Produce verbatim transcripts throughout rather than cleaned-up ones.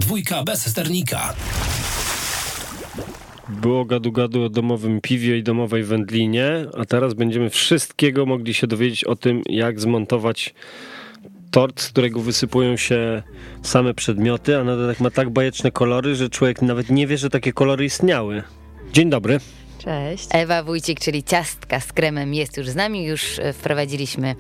Dwójka bez sternika. Było gadu-gadu o domowym piwie i domowej wędlinie, a teraz będziemy wszystkiego mogli się dowiedzieć o tym, jak zmontować tort, z którego wysypują się same przedmioty, a na dodatek ma tak bajeczne kolory, że człowiek nawet nie wie, że takie kolory istniały. Dzień dobry. Cześć. Ewa Wójcik, czyli ciastka z kremem, jest już z nami. Już wprowadziliśmy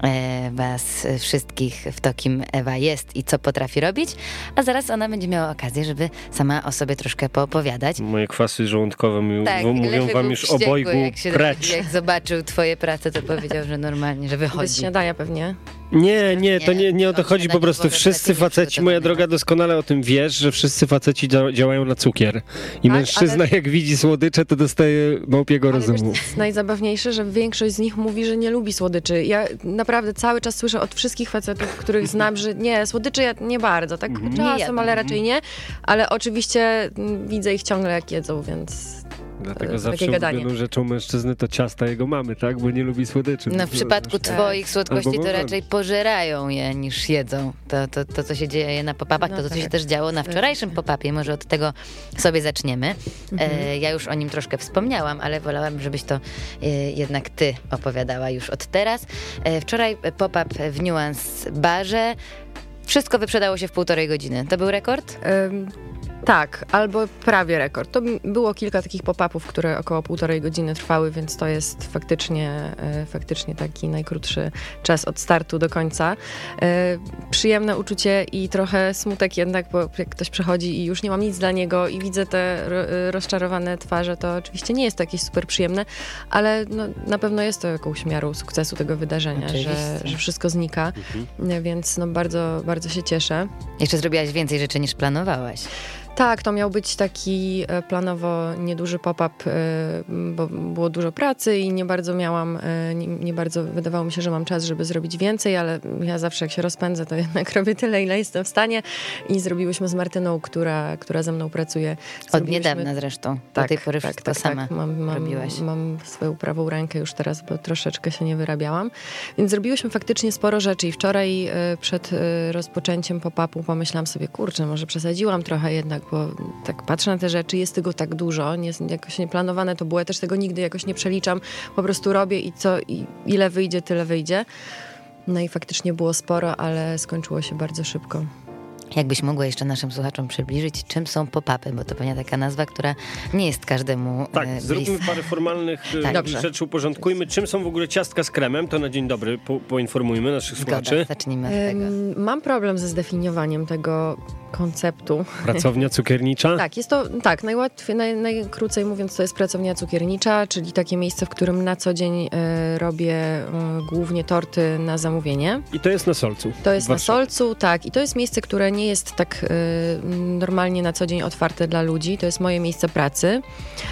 e, was wszystkich w to, kim Ewa jest i co potrafi robić. A zaraz ona będzie miała okazję, żeby sama o sobie troszkę poopowiadać. Moje kwasy żołądkowe mi, tak, mówią wam już wściekły, obojgu jak się, precz. Jak zobaczył twoje prace, to powiedział, że normalnie, że wychodzi. Bez śniadania pewnie. Nie, nie, to nie, nie o to chodzi, po prostu wszyscy faceci, moja droga, doskonale o tym wiesz, że wszyscy faceci działają na cukier. I tak, mężczyzna ale... jak widzi słodycze, to dostaje małpiego ale rozumu. Wiesz, jest najzabawniejsze, że większość z nich mówi, że nie lubi słodyczy. Ja naprawdę cały czas słyszę od wszystkich facetów, których znam, że nie, słodyczy ja nie bardzo, tak Mhm. czasem, ale raczej nie. Ale oczywiście widzę ich ciągle jak jedzą, więc... Dlatego zawsze ulubioną rzeczą mężczyzny to ciasta jego mamy, tak? Bo nie lubi słodyczy. No w przypadku tak. twoich słodkości to raczej pożerają je niż jedzą. To, to, to co się dzieje na pop-upach, no to co tak. się też działo na wczorajszym pop-upie. Może od tego sobie zaczniemy. Mhm. E, ja już o nim troszkę wspomniałam, ale wolałam, żebyś to e, jednak ty opowiadała już od teraz. E, wczoraj pop-up w Nuance Barze. Wszystko wyprzedało się w półtorej godziny. To był rekord? Um. Tak, albo prawie rekord. To było kilka takich pop-upów, które około półtorej godziny trwały, więc to jest faktycznie, e, faktycznie taki najkrótszy czas od startu do końca. E, przyjemne uczucie i trochę smutek jednak, bo jak ktoś przychodzi i już nie mam nic dla niego i widzę te ro, rozczarowane twarze, to oczywiście nie jest to jakieś super przyjemne, ale no, na pewno jest to jakąś miarą sukcesu tego wydarzenia, że, że wszystko znika, mhm. więc no, bardzo, bardzo się cieszę. Jeszcze zrobiłaś więcej rzeczy niż planowałaś. Tak, to miał być taki planowo nieduży pop-up, bo było dużo pracy i nie bardzo miałam, nie, nie bardzo wydawało mi się, że mam czas, żeby zrobić więcej, ale ja zawsze jak się rozpędzę, to jednak robię tyle, ile jestem w stanie i zrobiłyśmy z Martyną, która, która ze mną pracuje. Od niedawna zresztą, tak, do tej pory tak, wszystko tak, sama tak. Mam, mam, robiłaś. Mam swoją prawą rękę już teraz, bo troszeczkę się nie wyrabiałam, więc zrobiłyśmy faktycznie sporo rzeczy i wczoraj przed rozpoczęciem pop-upu pomyślałam sobie, kurczę, może przesadziłam trochę jednak, bo tak patrzę na te rzeczy, jest tego tak dużo, nie, jakoś nieplanowane to było, ja też tego nigdy jakoś nie przeliczam, po prostu robię i co, i ile wyjdzie, tyle wyjdzie. No i faktycznie było sporo, ale skończyło się bardzo szybko. Jakbyś mogła jeszcze naszym słuchaczom przybliżyć, czym są pop-upy, bo to pewnie taka nazwa, która nie jest każdemu Tak, e, zróbmy parę formalnych tak. rzeczy, uporządkujmy. Czym są w ogóle ciastka z kremem? To na dzień dobry po, poinformujmy naszych Zgoda, słuchaczy. Zacznijmy od tego. Mam problem ze zdefiniowaniem tego konceptu. Pracownia cukiernicza? Tak, jest to, tak, najłatwiej, naj, najkrócej mówiąc, to jest pracownia cukiernicza, czyli takie miejsce, w którym na co dzień e, robię e, głównie torty na zamówienie. I to jest na Solcu? To jest na Solcu, tak. I to jest miejsce, które nie jest tak e, normalnie na co dzień otwarte dla ludzi. To jest moje miejsce pracy, e,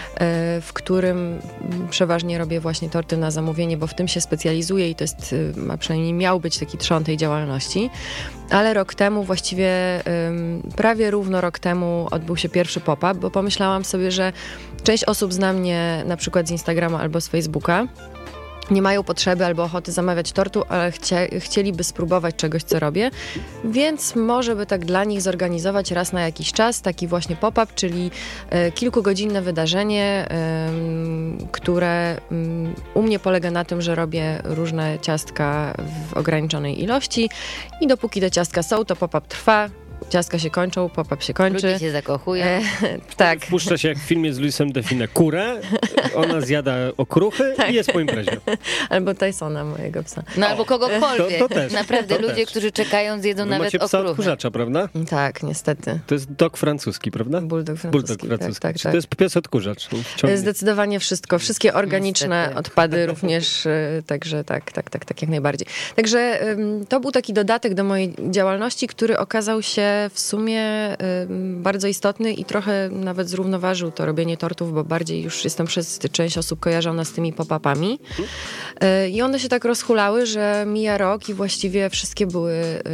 w którym przeważnie robię właśnie torty na zamówienie, bo w tym się specjalizuję i to jest, a przynajmniej miał być taki trzon tej działalności. Ale rok temu, właściwie um, prawie równo rok temu odbył się pierwszy pop-up, bo pomyślałam sobie, że część osób zna mnie na przykład z Instagrama albo z Facebooka. Nie mają potrzeby albo ochoty zamawiać tortu, ale chcia, chcieliby spróbować czegoś, co robię. Więc może by tak dla nich zorganizować raz na jakiś czas taki właśnie pop-up, czyli e, kilkugodzinne wydarzenie, e, które m, u mnie polega na tym, że robię różne ciastka w ograniczonej ilości i dopóki te ciastka są, to pop-up trwa. Ciastka się kończą, pop-up się kończy. Ludzie się zakochują. E, tak. Wpuszcza się jak w filmie z Luisem Define kurę, ona zjada okruchy tak. i jest po imprezie. Albo Tysona, mojego psa. No albo kogokolwiek. To, to też, Naprawdę to ludzie, też. którzy czekają, zjedzą Wy nawet macie okruchy. psa odkurzacza, prawda? Tak, niestety. To jest dog francuski, prawda? Bulldog francuski. Bulldog francuski. Tak, tak, Czy tak. to jest pies odkurzacz? Ciągnie. Zdecydowanie wszystko. Wszystkie organiczne niestety. odpady również, także tak, tak, tak, tak jak najbardziej. Także um, to był taki dodatek do mojej działalności, który okazał się w sumie bardzo istotny i trochę nawet zrównoważył to robienie tortów, bo bardziej już jestem przez część osób kojarzona z tymi pop-upami. I one się tak rozhulały, że mija rok i właściwie wszystkie były...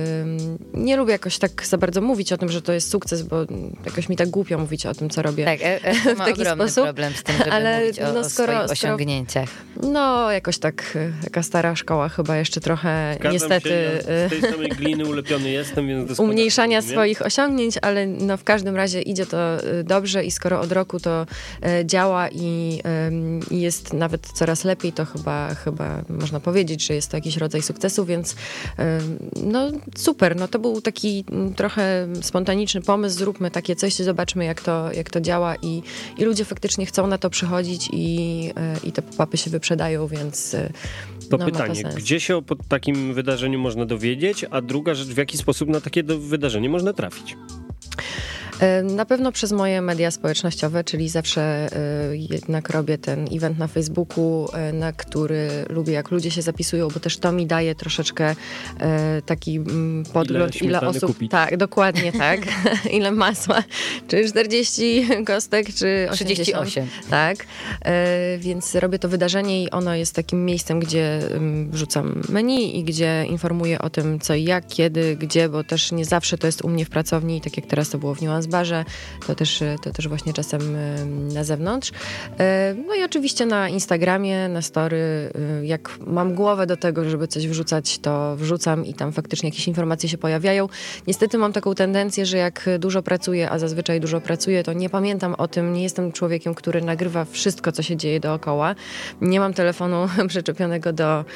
Nie lubię jakoś tak za bardzo mówić o tym, że to jest sukces, bo jakoś mi tak głupio mówić o tym, co robię. Tak, e, e, w ma taki ogromny sposób. problem z tym, żeby ale mówić o, no, o skoro, swoich skoro, osiągnięciach. No, jakoś tak, taka stara szkoła chyba jeszcze trochę Zgadzam niestety... Się, ja z tej samej gliny ulepiony jestem, więc doskonale. Umniejszania swoich osiągnięć, ale no w każdym razie idzie to dobrze i skoro od roku to działa i, i jest nawet coraz lepiej, to chyba, chyba można powiedzieć, że jest to jakiś rodzaj sukcesu, więc no super, no to był taki trochę spontaniczny pomysł, zróbmy takie coś, zobaczmy jak to, jak to działa i, i ludzie faktycznie chcą na to przychodzić i, i te pop-upy się wyprzedają, więc To no, pytanie, to gdzie się o takim wydarzeniu można dowiedzieć, a druga rzecz, w jaki sposób na takie do, wydarzenie można trafić? Na pewno przez moje media społecznościowe, czyli zawsze y, jednak robię ten event na Facebooku, y, na który lubię, jak ludzie się zapisują, bo też to mi daje troszeczkę y, taki mm, podgląd, ile, ile osób... Kupić. Tak, dokładnie tak. Ile masła, czy czterdzieści kostek, czy osiemdziesiąt. trzydzieści osiem. Tak, y, więc robię to wydarzenie i ono jest takim miejscem, gdzie y, wrzucam menu i gdzie informuję o tym, co i jak, kiedy, gdzie, bo też nie zawsze to jest u mnie w pracowni, tak jak teraz to było w Nuance Barze, to też, to też właśnie czasem na zewnątrz. No i oczywiście na Instagramie, na story, jak mam głowę do tego, żeby coś wrzucać, to wrzucam i tam faktycznie jakieś informacje się pojawiają. Niestety mam taką tendencję, że jak dużo pracuję, a zazwyczaj dużo pracuję, to nie pamiętam o tym, nie jestem człowiekiem, który nagrywa wszystko, co się dzieje dookoła. Nie mam telefonu przyczepionego do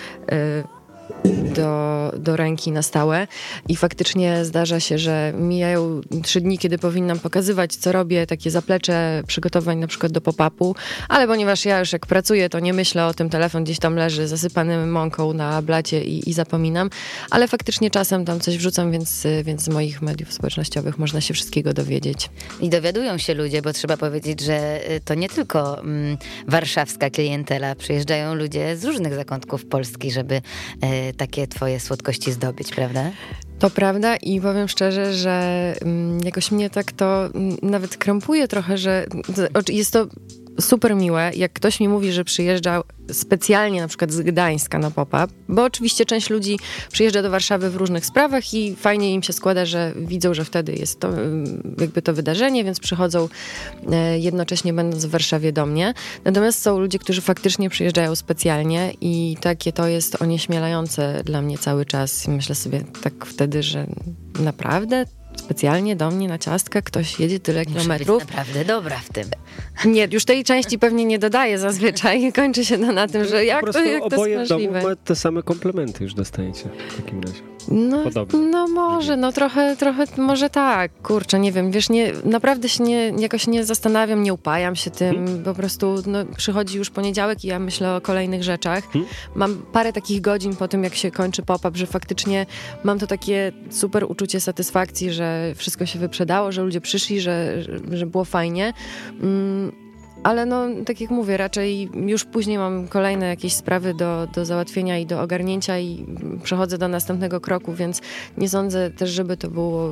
Do, do ręki na stałe i faktycznie zdarza się, że mijają trzy dni, kiedy powinnam pokazywać, co robię, takie zaplecze przygotowań na przykład do pop-upu, ale ponieważ ja już jak pracuję, to nie myślę o tym, telefon gdzieś tam leży zasypany mąką na blacie i, i zapominam, ale faktycznie czasem tam coś wrzucam, więc, więc z moich mediów społecznościowych można się wszystkiego dowiedzieć. I dowiadują się ludzie, bo trzeba powiedzieć, że to nie tylko mm, warszawska klientela, przyjeżdżają ludzie z różnych zakątków Polski, żeby e, takie twoje słodkości zdobyć, prawda? To prawda i powiem szczerze, że mm, jakoś mnie tak to mm, nawet krępuje trochę, że to, jest to super miłe, jak ktoś mi mówi, że przyjeżdżał specjalnie na przykład z Gdańska na pop-up, bo oczywiście część ludzi przyjeżdża do Warszawy w różnych sprawach i fajnie im się składa, że widzą, że wtedy jest to jakby to wydarzenie, więc przychodzą jednocześnie będąc w Warszawie do mnie. Natomiast są ludzie, którzy faktycznie przyjeżdżają specjalnie i takie to jest onieśmielające dla mnie cały czas. I myślę sobie tak wtedy, że naprawdę specjalnie do mnie na ciastka ktoś jedzie tyle Muszę kilometrów. być naprawdę dobra w tym. Nie, już tej części pewnie nie dodaję zazwyczaj. Kończy się to na tym, że jak po to, jak to oboje jest w domu możliwe. te same komplementy już dostajecie w takim razie. No, Podobnie. no może, no trochę, trochę może tak, kurczę, nie wiem, wiesz, nie, naprawdę się nie, jakoś nie zastanawiam, nie upajam się tym, hmm? po prostu no, przychodzi już poniedziałek i ja myślę o kolejnych rzeczach. Hmm? Mam parę takich godzin po tym, jak się kończy pop-up, że faktycznie mam to takie super uczucie satysfakcji, że wszystko się wyprzedało, że ludzie przyszli, że, że, że było fajnie. Mm. Ale no, tak jak mówię, raczej już później mam kolejne jakieś sprawy do, do załatwienia i do ogarnięcia i przechodzę do następnego kroku, więc nie sądzę też, żeby to było,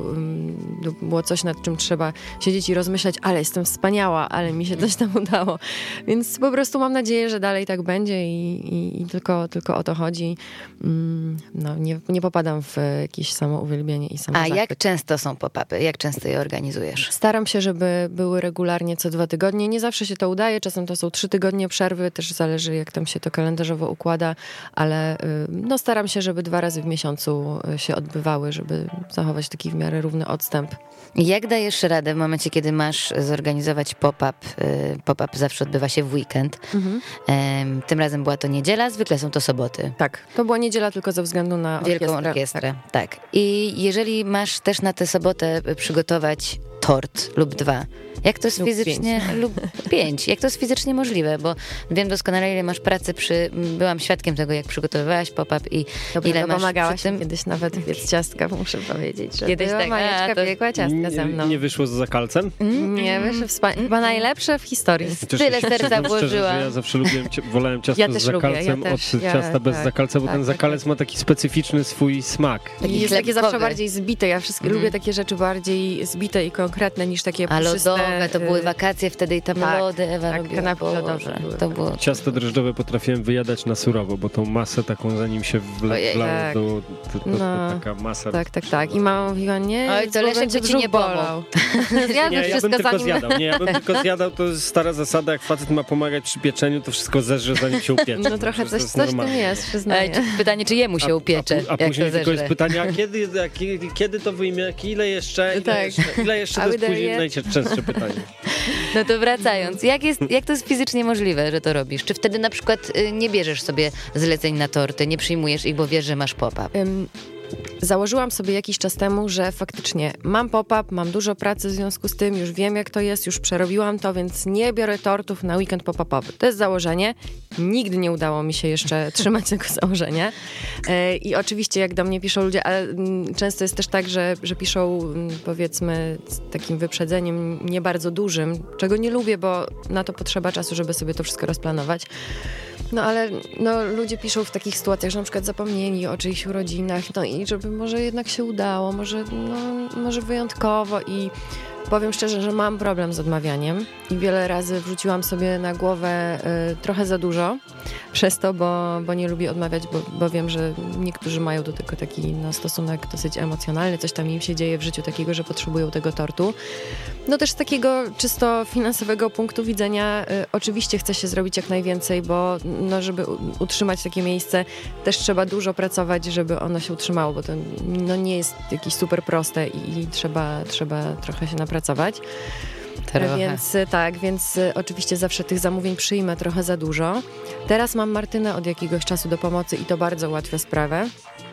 było coś, nad czym trzeba siedzieć i rozmyślać, ale jestem wspaniała, ale mi się coś tam udało. Więc po prostu mam nadzieję, że dalej tak będzie i, i, i tylko, tylko o to chodzi. No, nie, nie popadam w jakieś samouwielbienie i samozachwyt. A jak często są pop-upy? Jak często je organizujesz? Staram się, żeby były regularnie co dwa tygodnie. Nie zawsze się to udaje, czasem to są trzy tygodnie przerwy, też zależy jak tam się to kalendarzowo układa, ale no staram się, żeby dwa razy w miesiącu się odbywały, żeby zachować taki w miarę równy odstęp. Jak dajesz radę w momencie, kiedy masz zorganizować pop-up? Pop-up zawsze odbywa się w weekend. Mhm. Tym razem była to niedziela, zwykle są to soboty. Tak, to była niedziela tylko ze względu na Wielką orkiestrę. orkiestrę. Tak. tak. I jeżeli masz też na tę sobotę przygotować tort lub dwa, jak to jest lub fizycznie... Pięć. Lub pięć. Jak to jest fizycznie możliwe, bo wiem doskonale, ile masz pracy przy... Byłam świadkiem tego, jak przygotowywałaś pop-up i Dobra, ile to masz pomagałaś przy tym... kiedyś nawet piec ciastka, muszę powiedzieć, że kiedyś tak, Majeczka to... piekła ciastka ze mną. Nie, nie wyszło z zakalcem? Mm, nie, wyszło wspaniale. Chyba najlepsze w historii. Chociaż Tyle ja serca szczerze, włożyłam. że ja zawsze lubiłem, wolałem ciasto Ja z też lubię, zakalcem ja też, od ja, ciasta bez tak, zakalca, bo tak, ten tak, zakalec tak. ma taki specyficzny swój smak. I jest takie chlebkowy. zawsze bardziej zbite. Ja wszystkie Mhm. lubię takie rzeczy bardziej zbite i konkretne. konkretne niż takie A puszyste. lodowe, to były wakacje wtedy i tam tak, lody Ewa tak, robiła. kanapki Boże, lodowe były. To było... Ciasto drożdżowe potrafiłem wyjadać na surowo, bo tą masę taką, zanim się Ojej, wlało, tak. to, to, to, to No. taka masa. Tak, tak, tak. I mama mówiła, nie, Oj, to bo Leszek będzie by ci brzuch nie pomógł. bolał. Nie, Zjadł ja bym wszystko tylko zanim... zjadał. Nie, ja bym tylko zjadał, to jest stara zasada, jak facet ma pomagać przy pieczeniu, to wszystko zeżre, zanim się upiecze. No trochę To coś, jest coś w tym normalne. jest, Ej, przyznaję. czy- pytanie, czy jemu się upiecze, A, a, a jak później to tylko jest zeżre. pytanie, a kiedy, a, kiedy, kiedy to wyjmie, jak- ile jeszcze, ile Tak. jeszcze, ile jeszcze, A to jest wydaje- później najczęstsze pytanie. No to wracając, jak, jest, jak to jest fizycznie możliwe, że to robisz? Czy wtedy na przykład y, nie bierzesz sobie zleceń na torty, nie przyjmujesz ich, bo wiesz, że masz pop-up? Ym, Założyłam sobie jakiś czas temu, że faktycznie mam pop-up, mam dużo pracy w związku z tym, już wiem jak to jest, już przerobiłam to, więc nie biorę tortów na weekend pop-upowy. To jest założenie. Nigdy nie udało mi się jeszcze trzymać tego założenia. E, I oczywiście jak do mnie piszą ludzie, ale mm, często jest też tak, że, że piszą mm, powiedzmy z takim wyprzedzeniem nie bardzo dużym, czego nie lubię, bo na to potrzeba czasu, żeby sobie to wszystko rozplanować. No ale no, ludzie piszą w takich sytuacjach, że na przykład zapomnieli o czyichś urodzinach, no i żeby może jednak się udało, może, no, może wyjątkowo i powiem szczerze, że mam problem z odmawianiem i wiele razy wrzuciłam sobie na głowę y, trochę za dużo przez to, bo, bo nie lubię odmawiać, bo, bo wiem, że niektórzy mają do tego taki no, stosunek dosyć emocjonalny, coś tam im się dzieje w życiu takiego, że potrzebują tego tortu. No też z takiego czysto finansowego punktu widzenia y, oczywiście chce się zrobić jak najwięcej, bo no, żeby u- utrzymać takie miejsce też trzeba dużo pracować, żeby ono się utrzymało, bo to no, nie jest jakieś super proste i, i trzeba, trzeba trochę się napracować. Trochę. Więc y, tak, więc y, oczywiście zawsze tych zamówień przyjmę trochę za dużo. Teraz mam Martynę od jakiegoś czasu do pomocy i to bardzo ułatwia sprawę.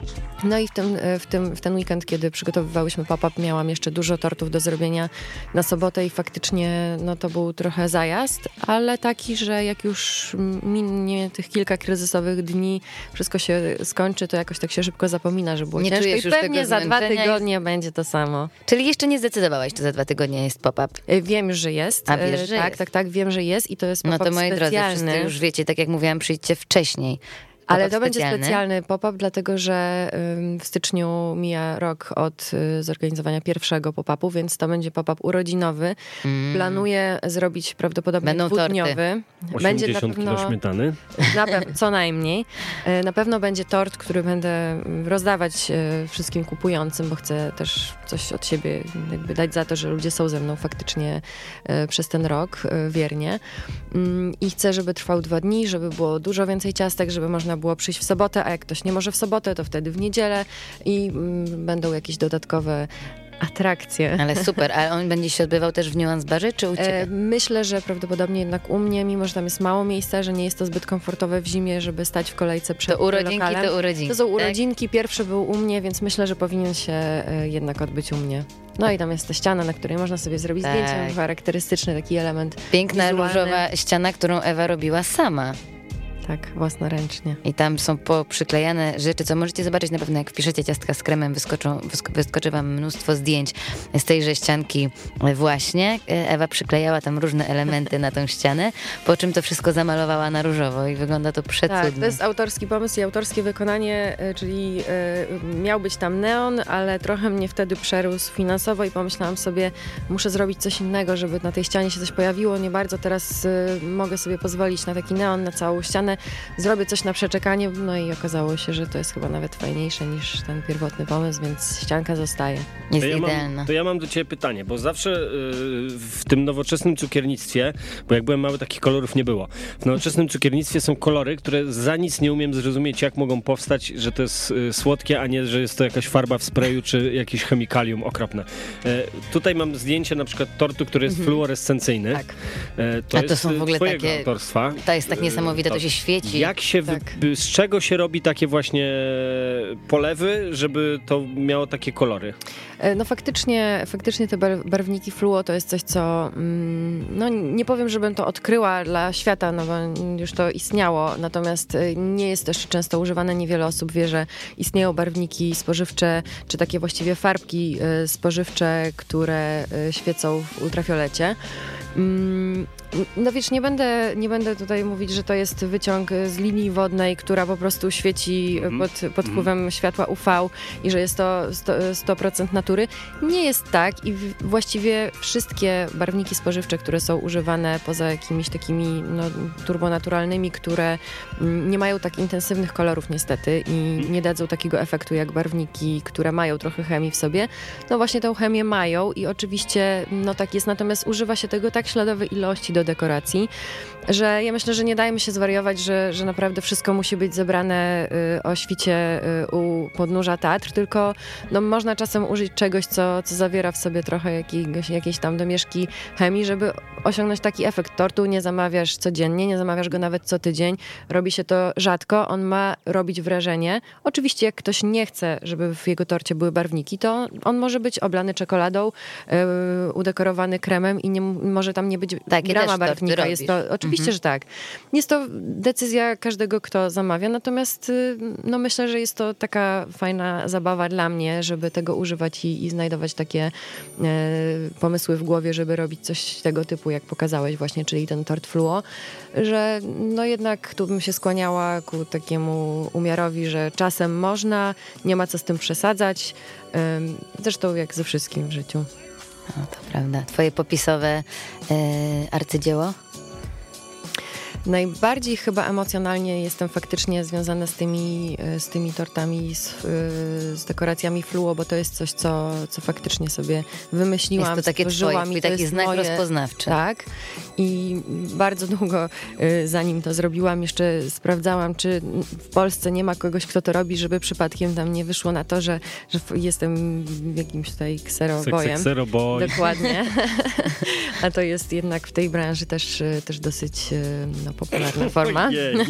No i w, tym, w, tym, w ten weekend, kiedy przygotowywałyśmy pop-up, miałam jeszcze dużo tortów do zrobienia na sobotę i faktycznie no, to był trochę zajazd, ale taki, że jak już minie tych kilka kryzysowych dni, wszystko się skończy, to jakoś tak się szybko zapomina, że było Nie ciężko czujesz i już pewnie tego za dwa zmęczenia tygodnie będzie to samo. Czyli jeszcze nie zdecydowałaś, czy za dwa tygodnie jest pop-up? Y, Wiem już, że jest. A wiesz, Y, że tak, jest. tak, tak, wiem, że jest i to jest No pop-up to moi drodzy, specjalny. wszyscy już wiecie, tak jak mówiłam, przyjdźcie wcześniej. Ale Pop-up to będzie specjalny. specjalny pop-up, dlatego że ym, w styczniu mija rok od y, zorganizowania pierwszego pop-upu, więc to będzie pop-up urodzinowy. Mm. Planuję zrobić prawdopodobnie Będą torty. dwudniowy. Będzie na osiemdziesiąt kilo pewno, śmietany. na pe- co najmniej. Y, Na pewno będzie tort, który będę rozdawać y, wszystkim kupującym, bo chcę też coś od siebie jakby dać za to, że ludzie są ze mną faktycznie y, przez ten rok y, wiernie. Mm, I chcę, żeby trwał dwa dni, żeby było dużo więcej ciastek, żeby można było przyjść w sobotę, a jak ktoś nie może w sobotę, to wtedy w niedzielę i mm, będą jakieś dodatkowe atrakcje. Ale super, a on będzie się odbywał też w Nuance Barze, czy u ciebie? E, myślę, że prawdopodobnie jednak u mnie, mimo że tam jest mało miejsca, że nie jest to zbyt komfortowe w zimie, żeby stać w kolejce przed To urodzinki, lokalem. to urodzinki. To są tak? urodzinki, pierwszy był u mnie, więc myślę, że powinien się e, jednak odbyć u mnie. No i tam jest ta ściana, na której można sobie zrobić Tak. zdjęcie, charakterystyczny taki element. Piękna wizualny. różowa ściana, którą Ewa robiła sama. Tak, własnoręcznie. I tam są poprzyklejane rzeczy, co możecie zobaczyć na pewno, jak wpiszecie ciastka z kremem, wyskoczą, wysk- wyskoczy wam mnóstwo zdjęć z tejże ścianki właśnie. Ewa przyklejała tam różne elementy na tą ścianę, po czym to wszystko zamalowała na różowo i wygląda to przecudnie. Tak, to jest autorski pomysł i autorskie wykonanie, y, czyli y, miał być tam neon, ale trochę mnie wtedy przerósł finansowo i pomyślałam sobie, muszę zrobić coś innego, żeby na tej ścianie się coś pojawiło. Nie bardzo teraz y, mogę sobie pozwolić na taki neon, na całą ścianę. Zrobię coś na przeczekanie, no i okazało się, że to jest chyba nawet fajniejsze niż ten pierwotny pomysł, więc ścianka zostaje. Jest To ja, idealna. mam, to ja mam do ciebie pytanie, bo zawsze y, w tym nowoczesnym cukiernictwie, bo jak byłem mały, takich kolorów nie było. W nowoczesnym cukiernictwie są kolory, które za nic nie umiem zrozumieć, jak mogą powstać, że to jest y, słodkie, a nie, że jest to jakaś farba w sprayu, czy jakieś chemikalium okropne. Y, tutaj mam zdjęcie na przykład tortu, który jest fluorescencyjny. Tak. Y, to A to jest są w ogóle twojego takie- autorstwa. To jest tak niesamowite, to się świeci. Jak się, wy- Tak. by- z czego się robi takie właśnie polewy, żeby to miało takie kolory? E, No faktycznie, faktycznie te bar- barwniki fluo to jest coś, co mm, no nie powiem, żebym to odkryła dla świata, no bo już to istniało, natomiast e, nie jest też często używane. Niewiele osób wie, że istnieją barwniki spożywcze, czy takie właściwie farbki e, spożywcze, które e, świecą w ultrafiolecie. No wiesz, nie będę, nie będę tutaj mówić, że to jest wyciąg z linii wodnej, która po prostu świeci mm. pod, pod wpływem mm. światła U V i że jest to sto procent natury. Nie jest tak i właściwie wszystkie barwniki spożywcze, które są używane poza jakimiś takimi no, turbonaturalnymi, które nie mają tak intensywnych kolorów niestety i nie dadzą takiego efektu jak barwniki, które mają trochę chemii w sobie, no właśnie tą chemię mają i oczywiście no tak jest, natomiast używa się tego tak śladowej ilości do dekoracji, że ja myślę, że nie dajmy się zwariować, że, że naprawdę wszystko musi być zebrane y, o świcie y, u podnóża Tatr, tylko no, można czasem użyć czegoś, co, co zawiera w sobie trochę jakiegoś, jakiejś tam domieszki chemii, żeby osiągnąć taki efekt. Tortu nie zamawiasz codziennie, nie zamawiasz go nawet co tydzień, robi się to rzadko, on ma robić wrażenie. Oczywiście jak ktoś nie chce, żeby w jego torcie były barwniki, to on może być oblany czekoladą, y, udekorowany kremem i nie, może tam nie być tak, grama barwnika. Jest to, oczywiście, mhm. że tak. Jest to decyzja każdego, kto zamawia, natomiast no, myślę, że jest to taka fajna zabawa dla mnie, żeby tego używać i, i znajdować takie e, pomysły w głowie, żeby robić coś tego typu, jak pokazałeś właśnie, czyli ten tort fluo, że no jednak tu bym się skłaniała ku takiemu umiarowi, że czasem można, nie ma co z tym przesadzać. E, zresztą jak ze wszystkim w życiu. No, to prawda. Twoje popisowe e, arcydzieło? Najbardziej chyba emocjonalnie jestem faktycznie związana z tymi, z tymi tortami, z, z dekoracjami fluo, bo to jest coś, co, co faktycznie sobie wymyśliłam, jest to takie stworzyłam. Twoje, i taki znak moje, rozpoznawczy. Tak. I bardzo długo, zanim to zrobiłam, jeszcze sprawdzałam, czy w Polsce nie ma kogoś, kto to robi, żeby przypadkiem tam nie wyszło na to, że, że jestem jakimś tutaj kserobojem. Kseroboj. Dokładnie. A to jest jednak w tej branży też, też dosyć no, popularna forma.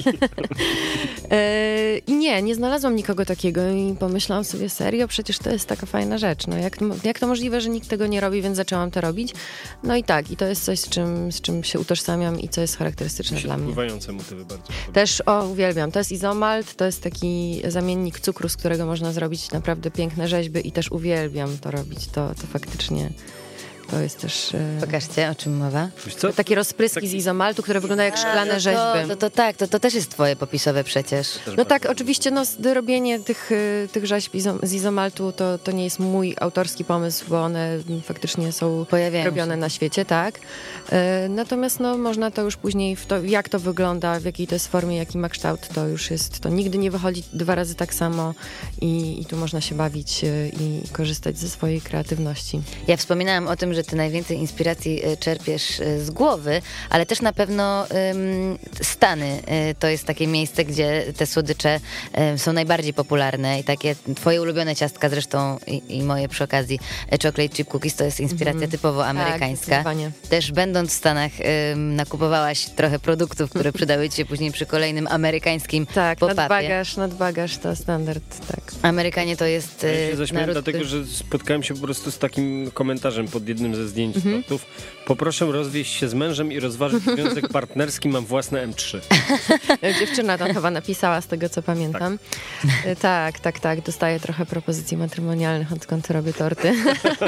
I nie, nie znalazłam nikogo takiego i pomyślałam sobie, serio, przecież to jest taka fajna rzecz. No jak, jak to możliwe, że nikt tego nie robi, więc zaczęłam to robić. No i tak, i to jest coś, z czym, z czym się utożsamiam i co jest charakterystyczne dla mnie. Wpływające motywy bardzo. Też, o, uwielbiam. To jest izomalt, to jest taki zamiennik cukru, z którego można zrobić naprawdę piękne rzeźby i też uwielbiam to robić. To, to faktycznie... To jest też... Pokażcie, o czym mowa. Co? Takie rozpryski Taki... z izomaltu, które wyglądają jak szklane A, no rzeźby. To, to, to tak, to, to też jest twoje popisowe przecież. No tak, oczywiście no, robienie tych, tych rzeźb z izomaltu to, to nie jest mój autorski pomysł, bo one faktycznie są Pojawiają robione się. na świecie, tak. Natomiast no, można to już później, w to, jak to wygląda, w jakiej to jest formie, jaki ma kształt, to już jest, to nigdy nie wychodzi dwa razy tak samo i, i tu można się bawić i korzystać ze swojej kreatywności. Ja wspominałam o tym, że ty najwięcej inspiracji czerpiesz z głowy, ale też na pewno um, Stany to jest takie miejsce, gdzie te słodycze um, są najbardziej popularne i takie twoje ulubione ciastka zresztą i, i moje przy okazji chocolate chip cookies to jest inspiracja mm. typowo amerykańska. Tak, też będąc w Stanach um, nakupowałaś trochę produktów, które przydały ci się później przy kolejnym amerykańskim tak, pop-upie. nadbagaż, nadbagaż to standard, tak. Amerykanie to jest ja się zaśmiałem naród, dlatego, że spotkałem się po prostu z takim komentarzem pod jednym ze zdjęć mm-hmm. tortów. Poproszę rozwieść się z mężem i rozważyć związek partnerski, mam własne M trzy. Dziewczyna tam chyba napisała, z tego co pamiętam. Tak, tak, tak. tak. Dostaję trochę propozycji matrymonialnych, odkąd robię torty.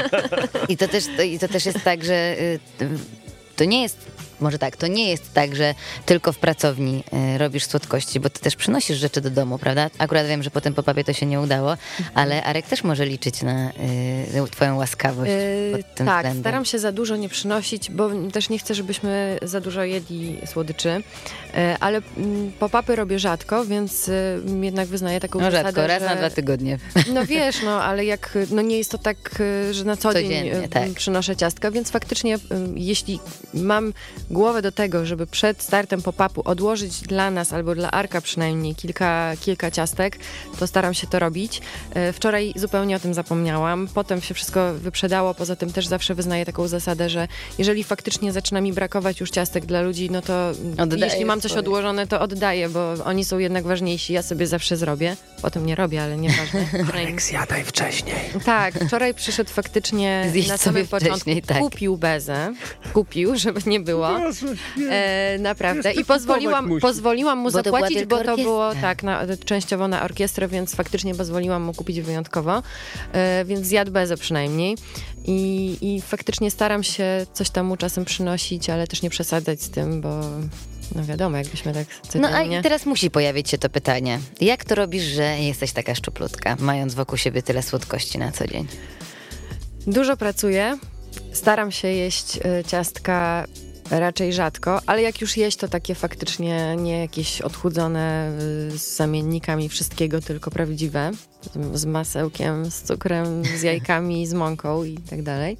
I to też, to, i to też jest tak, że y, to nie jest Może tak, to nie jest tak, że tylko w pracowni y, robisz słodkości, bo ty też przynosisz rzeczy do domu, prawda? Akurat wiem, że po tym pop-upie to się nie udało, ale Arek też może liczyć na y, twoją łaskawość yy, pod tym Tak, względem. staram się za dużo nie przynosić, bo też nie chcę, żebyśmy za dużo jedli słodyczy, yy, ale pop-upy robię rzadko, więc yy, jednak wyznaję taką no, zasadę, rzadko, raz że... na dwa tygodnie. No wiesz, no ale jak, no nie jest to tak, że na co Codziennie, dzień tak. przynoszę ciastka, więc faktycznie yy, jeśli mam głowę do tego, żeby przed startem pop-upu odłożyć dla nas, albo dla Arka przynajmniej kilka, kilka ciastek, to staram się to robić. Wczoraj zupełnie o tym zapomniałam. Potem się wszystko wyprzedało. Poza tym też zawsze wyznaję taką zasadę, że jeżeli faktycznie zaczyna mi brakować już ciastek dla ludzi, no to Oddaję jeśli mam coś swoje. odłożone, to oddaję, bo oni są jednak ważniejsi. Ja sobie zawsze zrobię. Potem nie robię, ale nieważne. Arek, zjadaj wcześniej. Tak, wczoraj przyszedł faktycznie Zjeść na samym początku, tak. kupił bezę. Kupił, żeby nie było. E, naprawdę. I pozwoliłam, pozwoliłam mu bo zapłacić, to bo to było tak na, częściowo na orkiestrę, więc faktycznie pozwoliłam mu kupić wyjątkowo. E, więc zjadł bezę przynajmniej. I, I faktycznie staram się coś tam mu czasem przynosić, ale też nie przesadzać z tym, bo no wiadomo, jakbyśmy tak codziennie... No a i teraz musi pojawić się to pytanie. Jak to robisz, że jesteś taka szczuplutka, mając wokół siebie tyle słodkości na co dzień? Dużo pracuję. Staram się jeść ciastka raczej rzadko, ale jak już jeść, to takie faktycznie nie jakieś odchudzone z zamiennikami wszystkiego, tylko prawdziwe. Z masełkiem, z cukrem, z jajkami, z mąką i tak dalej.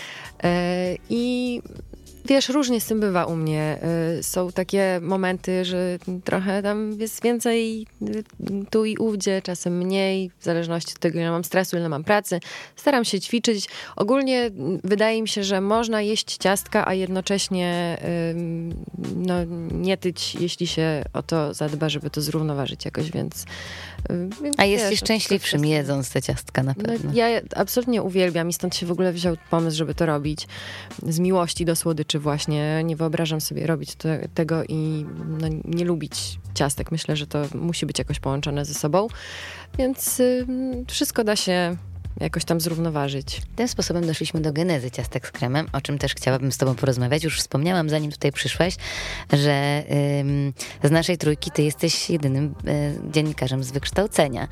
I wiesz, różnie z tym bywa u mnie. Są takie momenty, że trochę tam jest więcej tu i ówdzie, czasem mniej, w zależności od tego, ile mam stresu, ile mam pracy. Staram się ćwiczyć. Ogólnie wydaje mi się, że można jeść ciastka, a jednocześnie no, nie tyć, jeśli się o to zadba, żeby to zrównoważyć jakoś, więc... więc a jesteś szczęśliwszym jest... jedząc te ciastka na pewno. No, ja absolutnie uwielbiam i stąd się w ogóle wziął pomysł, żeby to robić. Z miłości do słodyczy właśnie. Nie wyobrażam sobie robić to, tego i no, nie lubić ciastek. Myślę, że to musi być jakoś połączone ze sobą. Więc y, wszystko da się jakoś tam zrównoważyć. Tym sposobem doszliśmy do genezy ciastek z kremem, o czym też chciałabym z tobą porozmawiać. Już wspomniałam, zanim tutaj przyszłaś, że ym, z naszej trójki ty jesteś jedynym y, dziennikarzem z wykształcenia.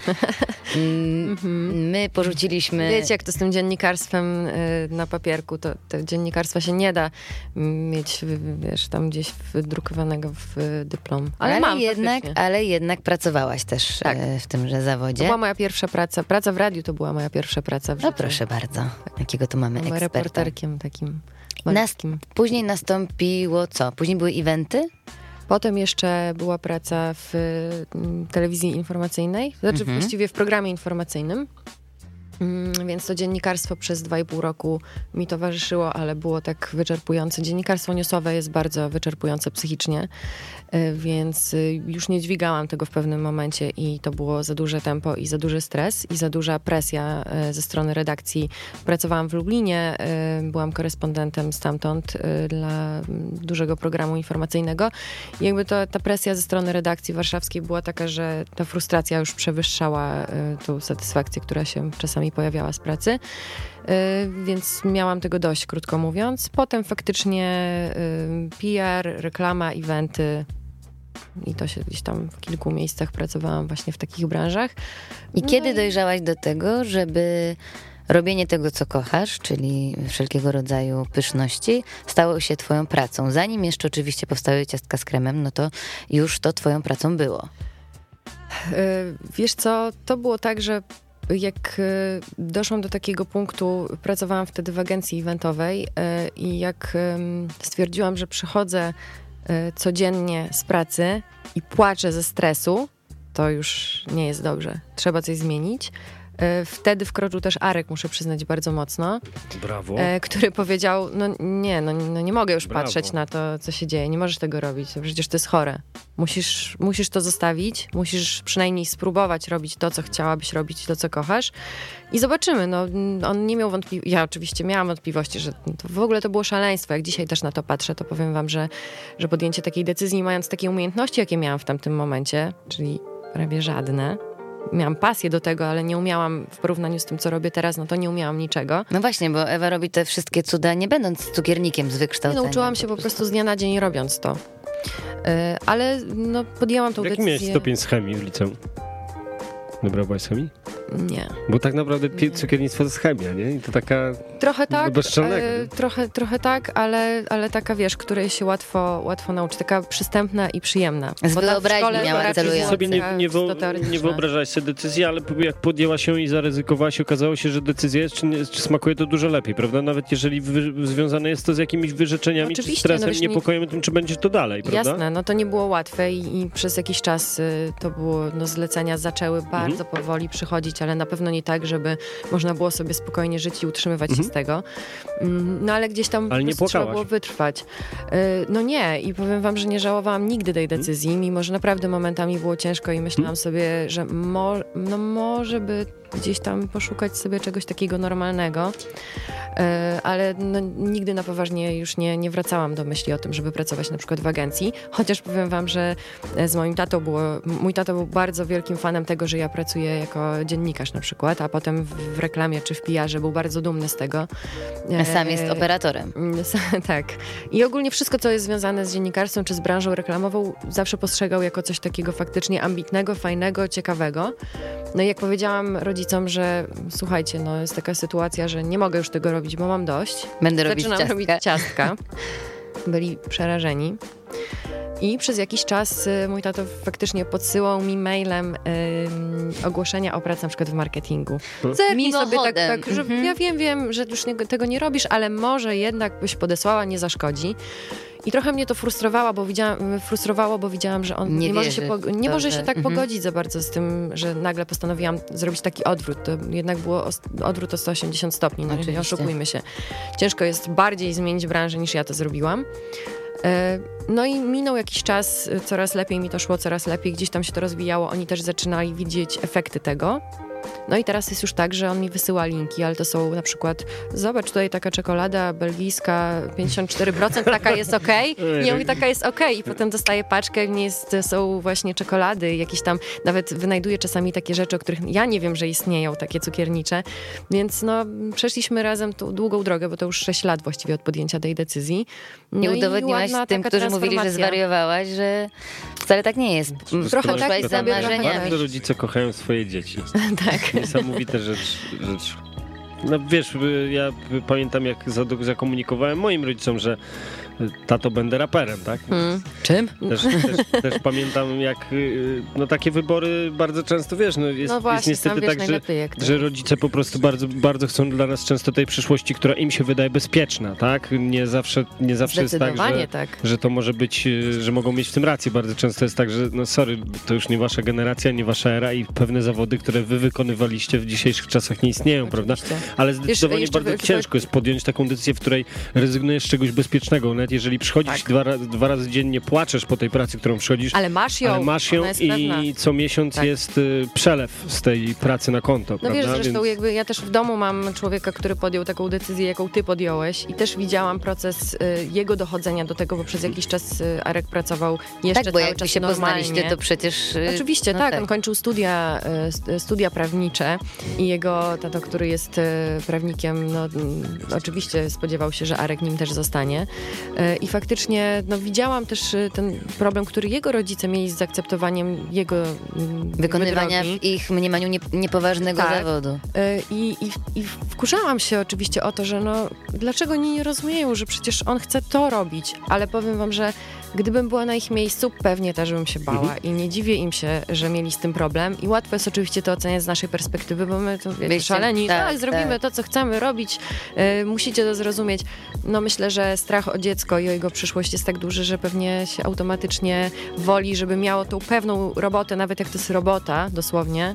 Ym, my porzuciliśmy... Wiecie, jak to z tym dziennikarstwem y, na papierku, to, to dziennikarstwa się nie da mieć, wiesz, tam gdzieś wydrukowanego w dyplom. Ale, ale mam jednak, ale jednak pracowałaś też tak. y, w tymże zawodzie. To była moja pierwsza praca. Praca w radiu to była moja pierwsza praca w życiu. No proszę bardzo, jakiego tu mamy eksperta. Reporterkiem takim malutkim. Nas, później nastąpiło co? Później były eventy? Potem jeszcze była praca w telewizji informacyjnej, znaczy mhm. właściwie w programie informacyjnym. Więc to dziennikarstwo przez dwa i pół roku mi towarzyszyło, ale było tak wyczerpujące. Dziennikarstwo newsowe jest bardzo wyczerpujące psychicznie, więc już nie dźwigałam tego w pewnym momencie i to było za duże tempo i za duży stres i za duża presja ze strony redakcji. Pracowałam w Lublinie, byłam korespondentem stamtąd dla dużego programu informacyjnego i jakby to, ta presja ze strony redakcji warszawskiej była taka, że ta frustracja już przewyższała tą satysfakcję, która się czasami pojawiała z pracy, więc miałam tego dość, krótko mówiąc. Potem faktycznie P R, reklama, eventy i to się gdzieś tam w kilku miejscach pracowałam właśnie w takich branżach. I no kiedy i... dojrzałaś do tego, żeby robienie tego, co kochasz, czyli wszelkiego rodzaju pyszności, stało się twoją pracą? Zanim jeszcze oczywiście powstały ciastka z kremem, no to już to twoją pracą było. Wiesz co, to było tak, że jak doszłam do takiego punktu, pracowałam wtedy w agencji eventowej i jak stwierdziłam, że przychodzę codziennie z pracy i płaczę ze stresu, to już nie jest dobrze. Trzeba coś zmienić. Wtedy wkroczył też Arek, muszę przyznać, bardzo mocno. Brawo. Który powiedział, no nie, no, no nie mogę już Brawo. patrzeć na to, co się dzieje. Nie możesz tego robić. Przecież to jest chore. Musisz, musisz to zostawić. Musisz przynajmniej spróbować robić to, co chciałabyś robić, to, co kochasz. I zobaczymy. No, on nie miał wątpliwości. Ja oczywiście miałam wątpliwości, że to w ogóle to było szaleństwo. Jak dzisiaj też na to patrzę, to powiem wam, że, że podjęcie takiej decyzji, mając takie umiejętności, jakie miałam w tamtym momencie, czyli prawie żadne, miałam pasję do tego, ale nie umiałam w porównaniu z tym, co robię teraz, no to nie umiałam niczego. No właśnie, bo Ewa robi te wszystkie cuda, nie będąc cukiernikiem z wykształcenia. Nauczyłam się po prostu z dnia na dzień robiąc to. Yy, ale no podjęłam tą Jaki decyzję. Jaki miałeś stopień z chemii w liceum? Dobra byłaś z chemii? Nie. Bo tak naprawdę nie. Cukiernictwo to jest chemia, nie? I to taka... Trochę tak, e, trochę, trochę tak, ale, ale taka, wiesz, której się łatwo, łatwo nauczyć. Taka przystępna i przyjemna. Z wyobraźni miała celująca. Sobie nie, nie, wo, nie wyobrażałaś sobie decyzji, ale jak podjęłaś się i zaryzykowałaś, okazało się, że decyzja jest, czy, nie, czy smakuje to dużo lepiej, prawda? Nawet jeżeli wy, związane jest to z jakimiś wyrzeczeniami, oczywiście, czy stresem, no, niepokojem tym, czy będzie to dalej, prawda? Jasne, no to nie było łatwe i, i przez jakiś czas y, to było, no zlecenia zaczęły bardzo mhm. powoli przychodzić, ale na pewno nie tak, żeby można było sobie spokojnie żyć i utrzymywać mhm. się z tego. No ale gdzieś tam ale nie trzeba było wytrwać. No nie i powiem wam, że nie żałowałam nigdy tej decyzji, mimo że naprawdę momentami było ciężko i myślałam sobie, że mo- no może by gdzieś tam poszukać sobie czegoś takiego normalnego, ale no, nigdy na poważnie już nie, nie wracałam do myśli o tym, żeby pracować na przykład w agencji, chociaż powiem wam, że z moim tatą było, mój tato był bardzo wielkim fanem tego, że ja pracuję jako dziennikarz na przykład, a potem w reklamie czy w P R-ze był bardzo dumny z tego. A sam jest operatorem. Tak. I ogólnie wszystko, co jest związane z dziennikarstwem czy z branżą reklamową, zawsze postrzegał jako coś takiego faktycznie ambitnego, fajnego, ciekawego. No i jak powiedziałam rodzicom, że słuchajcie, no jest taka sytuacja, że nie mogę już tego robić, bo mam dość. Będę robić Zaczynam ciastka. robić ciastka. Byli przerażeni. I przez jakiś czas y, mój tato faktycznie podsyłał mi mailem y, ogłoszenia o pracy na przykład w marketingu. Zerknij sobie tak, tak że mm-hmm. ja wiem, wiem, że już nie, tego nie robisz, ale może jednak byś podesłała, nie zaszkodzi. I trochę mnie to frustrowało, bo widziałam, frustrowało, bo widziałam, że on nie, nie może, się, po, nie to, może że... się tak mm-hmm. pogodzić za bardzo z tym, że nagle postanowiłam zrobić taki odwrót. To jednak było odwrót o sto osiemdziesiąt stopni, no nie oszukujmy się. Ciężko jest bardziej zmienić branżę niż ja to zrobiłam. No i minął jakiś czas, coraz lepiej mi to szło, coraz lepiej, gdzieś tam się to rozwijało, oni też zaczynali widzieć efekty tego. No i teraz jest już tak, że on mi wysyła linki, ale to są na przykład, zobacz, tutaj taka czekolada belgijska, pięćdziesiąt cztery procent, taka jest okej. Okay. I ja mówię, taka jest okej. Okay. I potem dostaję paczkę, w niej jest, są właśnie czekolady, jakieś tam, nawet wynajduję czasami takie rzeczy, o których ja nie wiem, że istnieją, takie cukiernicze. Więc no, przeszliśmy razem tą długą drogę, bo to już sześć lat właściwie od podjęcia tej decyzji. No i udowodniłaś i tym, którzy mówili, że zwariowałaś, że wcale tak nie jest. Trochę tak za marzeniami. Bardzo rodzice kochają swoje dzieci. Tak. Niesamowita rzecz, rzecz. No wiesz, ja pamiętam, jak zakomunikowałem moim rodzicom, że tato, będę raperem, tak? Hmm. Czym? Też, też, też pamiętam, jak no takie wybory bardzo często, wiesz, no jest, no właśnie, jest niestety wiesz tak, że, że rodzice po prostu bardzo, bardzo chcą dla nas często tej przyszłości, która im się wydaje bezpieczna, tak? Nie zawsze, nie zawsze jest tak że, tak, że to może być, że mogą mieć w tym rację. Bardzo często jest tak, że no sorry, to już nie wasza generacja, nie wasza era i pewne zawody, które wy wykonywaliście w dzisiejszych czasach nie istnieją, oczywiście. Prawda? Ale zdecydowanie Wiesz, bardzo ciężko jest podjąć taką decyzję, w której rezygnujesz z czegoś bezpiecznego. Nawet jeżeli przychodzisz tak. dwa, dwa razy dziennie, płaczesz po tej pracy, którą przychodzisz, ale masz ją, ale masz ją i pewna. Co miesiąc tak. jest y, przelew z tej pracy na konto. No prawda? wiesz, zresztą Więc... jakby ja też w domu mam człowieka, który podjął taką decyzję, jaką ty podjąłeś i też widziałam proces y, jego dochodzenia do tego, bo przez jakiś czas y, Arek pracował jeszcze tak, bo cały jak czas się normalnie. Poznaliście, to przecież... Y, Oczywiście, no tak, tak, on kończył studia, y, studia prawnicze i jego tato, który jest y, prawnikiem, no y, oczywiście spodziewał się, że Arek nim też zostanie y, i faktycznie no, widziałam też y, ten problem, który jego rodzice mieli z zaakceptowaniem jego y, wykonywania drogi. w ich mniemaniu nie, niepoważnego tak. zawodu. Y, I, i, I wkurzałam się oczywiście o to, że no, dlaczego oni nie rozumieją, że przecież on chce to robić, ale powiem wam, że gdybym była na ich miejscu, pewnie też bym się bała mhm. i nie dziwię im się, że mieli z tym problem i łatwo jest oczywiście to oceniać z naszej perspektywy, bo my to wiecie, szaleni, tak, tak, zrobimy tak. to, co chcemy robić, y, musicie to zrozumieć. No myślę, że strach o dziecko i o jego przyszłość jest tak duży, że pewnie się automatycznie woli, żeby miało tą pewną robotę, nawet jak to jest robota, dosłownie.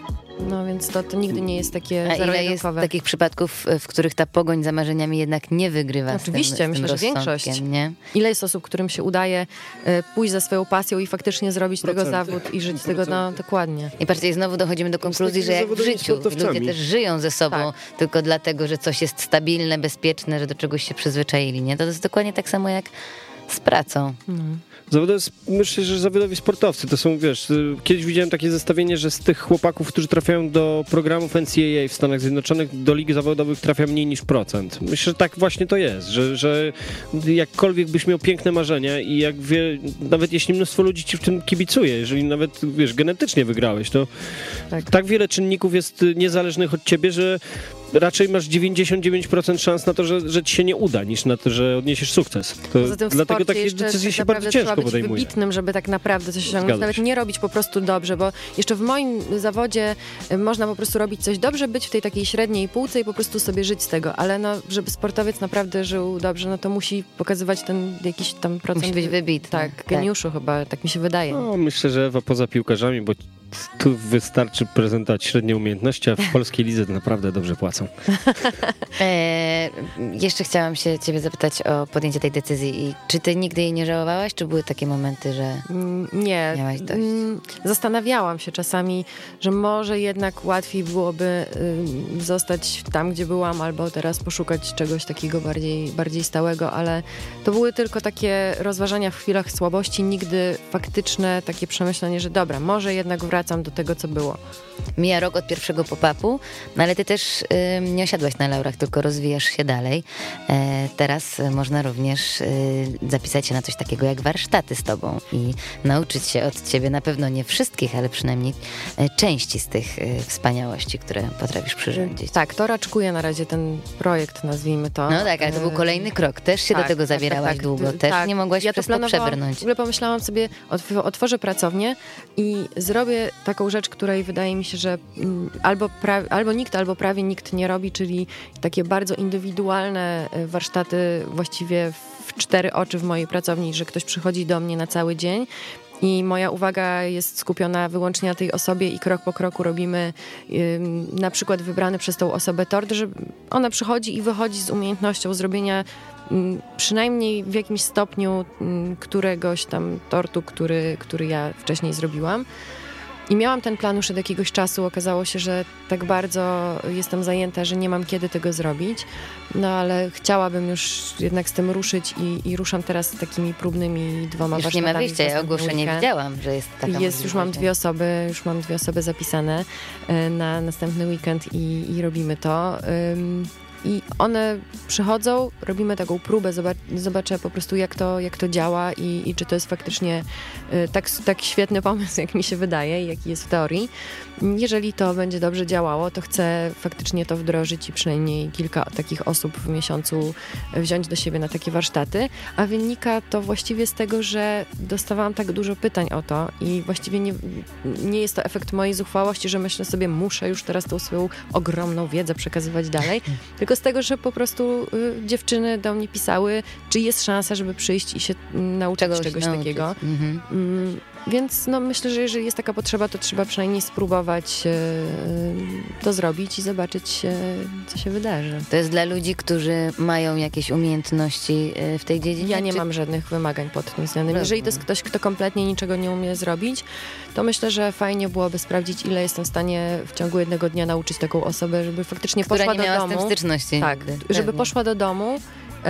No więc to, to nigdy nie jest takie A ile jest takich przypadków, w których ta pogoń za marzeniami jednak nie wygrywa? Oczywiście, z tym, myślę, z tym że większość. Nie? Ile jest osób, którym się udaje y, pójść za swoją pasją i faktycznie zrobić Procent. tego zawód i żyć z tego, no dokładnie. I patrzcie, znowu dochodzimy do konkluzji, że jak w życiu ludzie też żyją ze sobą tak. tylko dlatego, że coś jest stabilne, bezpieczne, że do czegoś się przyzwyczaili, nie? To jest dokładnie tak samo jak z pracą. Mhm. Zawodowi, myślę, że zawodowi sportowcy to są, wiesz, kiedyś widziałem takie zestawienie, że z tych chłopaków, którzy trafiają do programów N C A A w Stanach Zjednoczonych, do lig zawodowych trafia mniej niż procent. Myślę, że tak właśnie to jest, że, że jakkolwiek byś miał piękne marzenia i jak wie, nawet jeśli mnóstwo ludzi ci w tym kibicuje, jeżeli nawet, wiesz, genetycznie wygrałeś, to tak, tak wiele czynników jest niezależnych od ciebie, że raczej masz dziewięćdziesiąt dziewięć procent szans na to, że, że ci się nie uda, niż na to, że odniesiesz sukces. To dlatego takie decyzje się bardzo ciężko podejmuje. Trzeba być wybitnym, żeby tak naprawdę coś osiągnąć. Nawet nie robić po prostu dobrze, bo jeszcze w moim zawodzie można po prostu robić coś dobrze, być w tej takiej średniej półce i po prostu sobie żyć z tego, ale no, żeby sportowiec naprawdę żył dobrze, no to musi pokazywać ten jakiś tam procent. Musi być wybitny. Tak, geniuszu tak. chyba, tak mi się wydaje. No, myślę, że Ewa poza piłkarzami, bo tu wystarczy prezentować średnie umiejętności, a w polskiej lidze naprawdę dobrze płacą. E, jeszcze chciałam się ciebie zapytać o podjęcie tej decyzji. I czy ty nigdy jej nie żałowałaś, czy były takie momenty, że nie, miałaś dość? Zastanawiałam się czasami, że może jednak łatwiej byłoby y, zostać tam, gdzie byłam, albo teraz poszukać czegoś takiego bardziej, bardziej stałego, ale to były tylko takie rozważania w chwilach słabości, nigdy faktyczne takie przemyślenie, że dobra, może jednak wracam do tego, co było. Mija rok od pierwszego pop-upu, no ale ty też y, nie osiadłaś na laurach, tylko rozwijasz się dalej. E, teraz można również y, zapisać się na coś takiego jak warsztaty z tobą i nauczyć się od ciebie, na pewno nie wszystkich, ale przynajmniej y, części z tych y, wspaniałości, które potrafisz przyrządzić. Tak, to raczkuję na razie ten projekt, nazwijmy to. No tak, ale to był kolejny krok. Też się tak, do tego tak, zabierałaś tak, tak. długo. Też tak. nie mogłaś ja przez to, to przebrnąć. W ogóle pomyślałam sobie, otworzę pracownię i zrobię taką rzecz, której wydaje mi się, że albo, pra, albo nikt, albo prawie nikt nie robi, czyli takie bardzo indywidualne warsztaty właściwie w cztery oczy w mojej pracowni, że ktoś przychodzi do mnie na cały dzień i moja uwaga jest skupiona wyłącznie na tej osobie i krok po kroku robimy ym, na przykład wybrany przez tą osobę tort, że ona przychodzi i wychodzi z umiejętnością zrobienia ym, przynajmniej w jakimś stopniu ym, któregoś tam tortu, który, który ja wcześniej zrobiłam. I miałam ten plan już od jakiegoś czasu. Okazało się, że tak bardzo jestem zajęta, że nie mam kiedy tego zrobić. No ale chciałabym już jednak z tym ruszyć i, i ruszam teraz z takimi próbnymi dwoma już warsztatami. Nie ma wyjścia, ja ogłoszenie widziałam, że jest taka jest, już mam dwie osoby, już mam dwie osoby zapisane na następny weekend i, i robimy to. I one przychodzą, robimy taką próbę, zobacz, zobaczę po prostu jak to, jak to działa i, i czy to jest faktycznie y, tak, tak świetny pomysł, jak mi się wydaje i jaki jest w teorii. Jeżeli to będzie dobrze działało, to chcę faktycznie to wdrożyć i przynajmniej kilka takich osób w miesiącu wziąć do siebie na takie warsztaty, a wynika to właściwie z tego, że dostawałam tak dużo pytań o to i właściwie nie, nie jest to efekt mojej zuchwałości, że myślę sobie, muszę już teraz tą swoją ogromną wiedzę przekazywać dalej, tylko z tego, że po prostu y, dziewczyny do mnie pisały, czy jest szansa, żeby przyjść i się y, nauczyć czegoś, czegoś nauczyć. takiego. Mhm. Y, więc no, myślę, że jeżeli jest taka potrzeba, to trzeba przynajmniej spróbować y, to zrobić i zobaczyć, y, co się wydarzy. To jest dla ludzi, którzy mają jakieś umiejętności y, w tej dziedzinie? Ja nie czy... mam żadnych wymagań pod tym względem. Jeżeli to jest ktoś, kto kompletnie niczego nie umie zrobić, to myślę, że fajnie byłoby sprawdzić, ile jestem w stanie w ciągu jednego dnia nauczyć taką osobę, żeby faktycznie Która poszła nie miała do domu. Z tym styczności. Tak, nigdy. żeby Pewnie. poszła do domu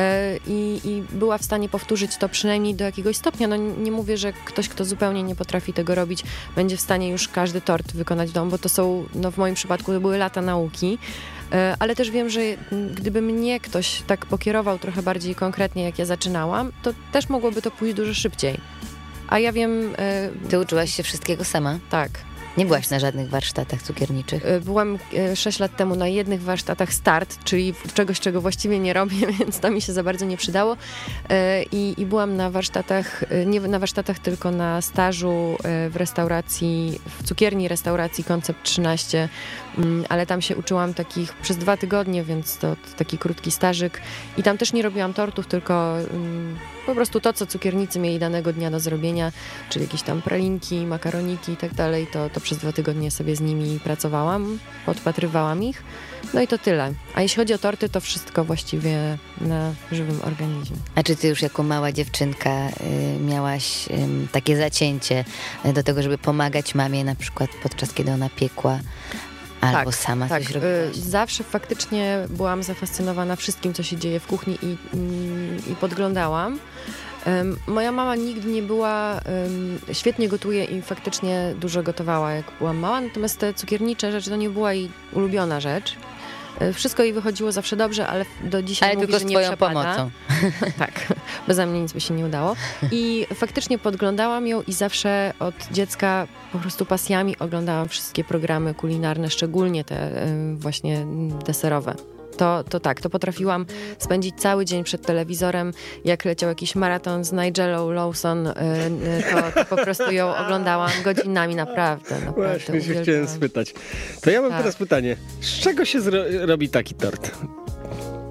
I, i była w stanie powtórzyć to przynajmniej do jakiegoś stopnia. No nie mówię, że ktoś, kto zupełnie nie potrafi tego robić, będzie w stanie już każdy tort wykonać w domu, bo to są, no w moim przypadku to były lata nauki, ale też wiem, że gdyby mnie ktoś tak pokierował trochę bardziej konkretnie, jak ja zaczynałam, to też mogłoby to pójść dużo szybciej. A ja wiem... Ty uczyłaś się wszystkiego sama? Tak. Nie byłaś na żadnych warsztatach cukierniczych? Byłam sześć lat temu na jednych warsztatach start, czyli czegoś, czego właściwie nie robię, więc to mi się za bardzo nie przydało. I, i byłam na warsztatach, nie na warsztatach, tylko na stażu w restauracji, w cukierni restauracji Koncept trzynaście, ale tam się uczyłam takich przez dwa tygodnie, więc to, to taki krótki stażyk. I tam też nie robiłam tortów, tylko po prostu to, co cukiernicy mieli danego dnia do zrobienia, czyli jakieś tam pralinki, makaroniki i tak dalej, to, to przez dwa tygodnie sobie z nimi pracowałam, podpatrywałam ich, no i to tyle. A jeśli chodzi o torty, to wszystko właściwie na żywym organizmie. A czy ty już jako mała dziewczynka y, miałaś y, takie zacięcie do tego, żeby pomagać mamie na przykład podczas kiedy ona piekła? Albo tak, sama tak. coś robiłaś? Zawsze faktycznie byłam zafascynowana wszystkim, co się dzieje w kuchni i, i, i podglądałam. Um, moja mama nigdy nie była, um, świetnie gotuje i faktycznie dużo gotowała, jak byłam mała, natomiast te cukiernicze rzeczy to nie była jej ulubiona rzecz. Wszystko jej wychodziło zawsze dobrze, ale do dzisiaj ale mówi, tylko że z nie twoją przepada. pomocą. Tak, beze mnie nic by się nie udało. I faktycznie podglądałam ją i zawsze od dziecka po prostu pasjami oglądałam wszystkie programy kulinarne, szczególnie te właśnie deserowe. To, to tak, to potrafiłam spędzić cały dzień przed telewizorem. Jak leciał jakiś maraton z Nigelą Lawson, to, to po prostu ją oglądałam godzinami, naprawdę. naprawdę Właśnie się chciałem spytać. To ja mam tak. teraz pytanie. Z czego się zro- robi taki tort?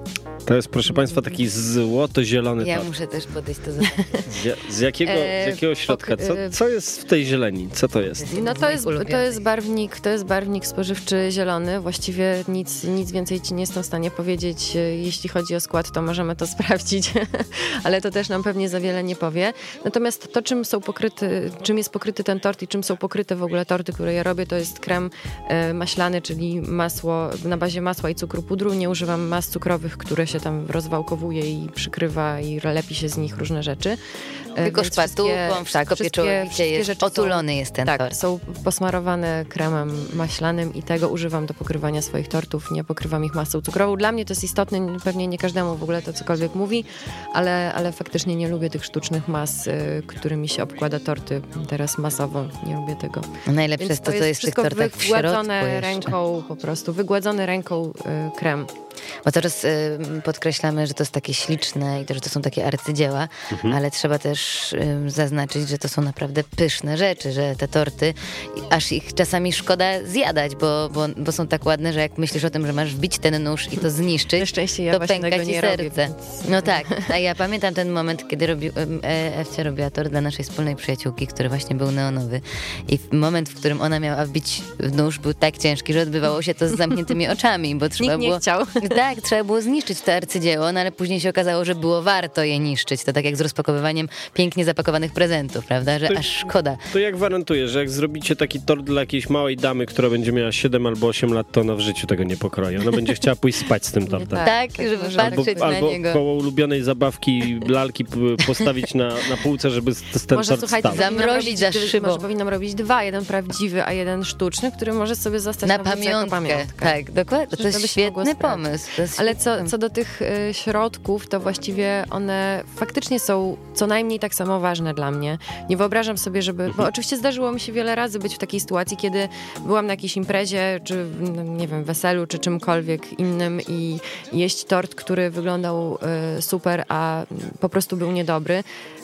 To jest, proszę Państwa, taki złoto-zielony Ja tort. muszę też podejść to zobaczyć. Z, z, jakiego, z jakiego środka? Co, co jest w tej zieleni? Co to jest? No to jest, to jest barwnik, to jest barwnik spożywczy zielony. Właściwie nic, nic więcej ci nie jestem w stanie powiedzieć. Jeśli chodzi o skład, to możemy to sprawdzić, ale to też nam pewnie za wiele nie powie. Natomiast to, czym są pokryty, czym jest pokryty ten tort i czym są pokryte w ogóle torty, które ja robię, to jest krem e, maślany, czyli masło na bazie masła i cukru pudru. Nie używam mas cukrowych, które się tam rozwałkowuje i przykrywa i lepi się z nich różne rzeczy. Tylko szpatułką, wszystko pieczołowicie jest, otulony są, jest ten tak, tort. są posmarowane kremem maślanym i tego używam do pokrywania swoich tortów, nie pokrywam ich masą cukrową. Dla mnie to jest istotne, pewnie nie każdemu w ogóle to cokolwiek mówi, ale, ale faktycznie nie lubię tych sztucznych mas, y, którymi się obkłada torty teraz masowo, nie lubię tego. Najlepsze jest to, co jest w tych tortach w środku wygładzone ręką, po prostu wygładzony ręką y, krem. Bo cały czas y, podkreślamy, że to jest takie śliczne i to, że to są takie arcydzieła, mhm. ale trzeba też y, zaznaczyć, że to są naprawdę pyszne rzeczy, że te torty, aż ich czasami szkoda zjadać, bo, bo, bo są tak ładne, że jak myślisz o tym, że masz wbić ten nóż i to zniszczyć, na szczęście ja to właśnie pęka tego ci nie serce. robię, więc... No tak, a ja pamiętam ten moment, kiedy robi, Ewcia robiła tort dla naszej wspólnej przyjaciółki, który właśnie był neonowy i moment, w którym ona miała wbić nóż, był tak ciężki, że odbywało się to z zamkniętymi oczami, bo trzeba Nikt nie było... chciał. Tak, trzeba było zniszczyć to arcydzieło, no ale później się okazało, że było warto je niszczyć. To tak jak z rozpakowywaniem pięknie zapakowanych prezentów, prawda, że to, aż szkoda. To jak gwarantuję, że jak zrobicie taki tort dla jakiejś małej damy, która będzie miała siedem albo osiem lat, to ona w życiu tego nie pokroi. Ona będzie chciała pójść spać z tym tortem. Tak, tak, żeby patrzeć albo, na albo niego. koło ulubionej zabawki, lalki postawić na, na półce, żeby ten może, tort słuchajcie, stał. Zamrozić za szybą. Może powinnam robić dwa, jeden prawdziwy, a jeden sztuczny, który może sobie zostać na, na pamiątkę. pamiątkę. Tak, dokładnie. To jest świetny pomysł. Jest Ale co, co do tych y, środków, to właściwie one faktycznie są co najmniej tak samo ważne dla mnie. Nie wyobrażam sobie, żeby... Bo oczywiście zdarzyło mi się wiele razy być w takiej sytuacji, kiedy byłam na jakiejś imprezie, czy no, nie wiem, weselu, czy czymkolwiek innym i jeść tort, który wyglądał y, super, a po prostu był niedobry.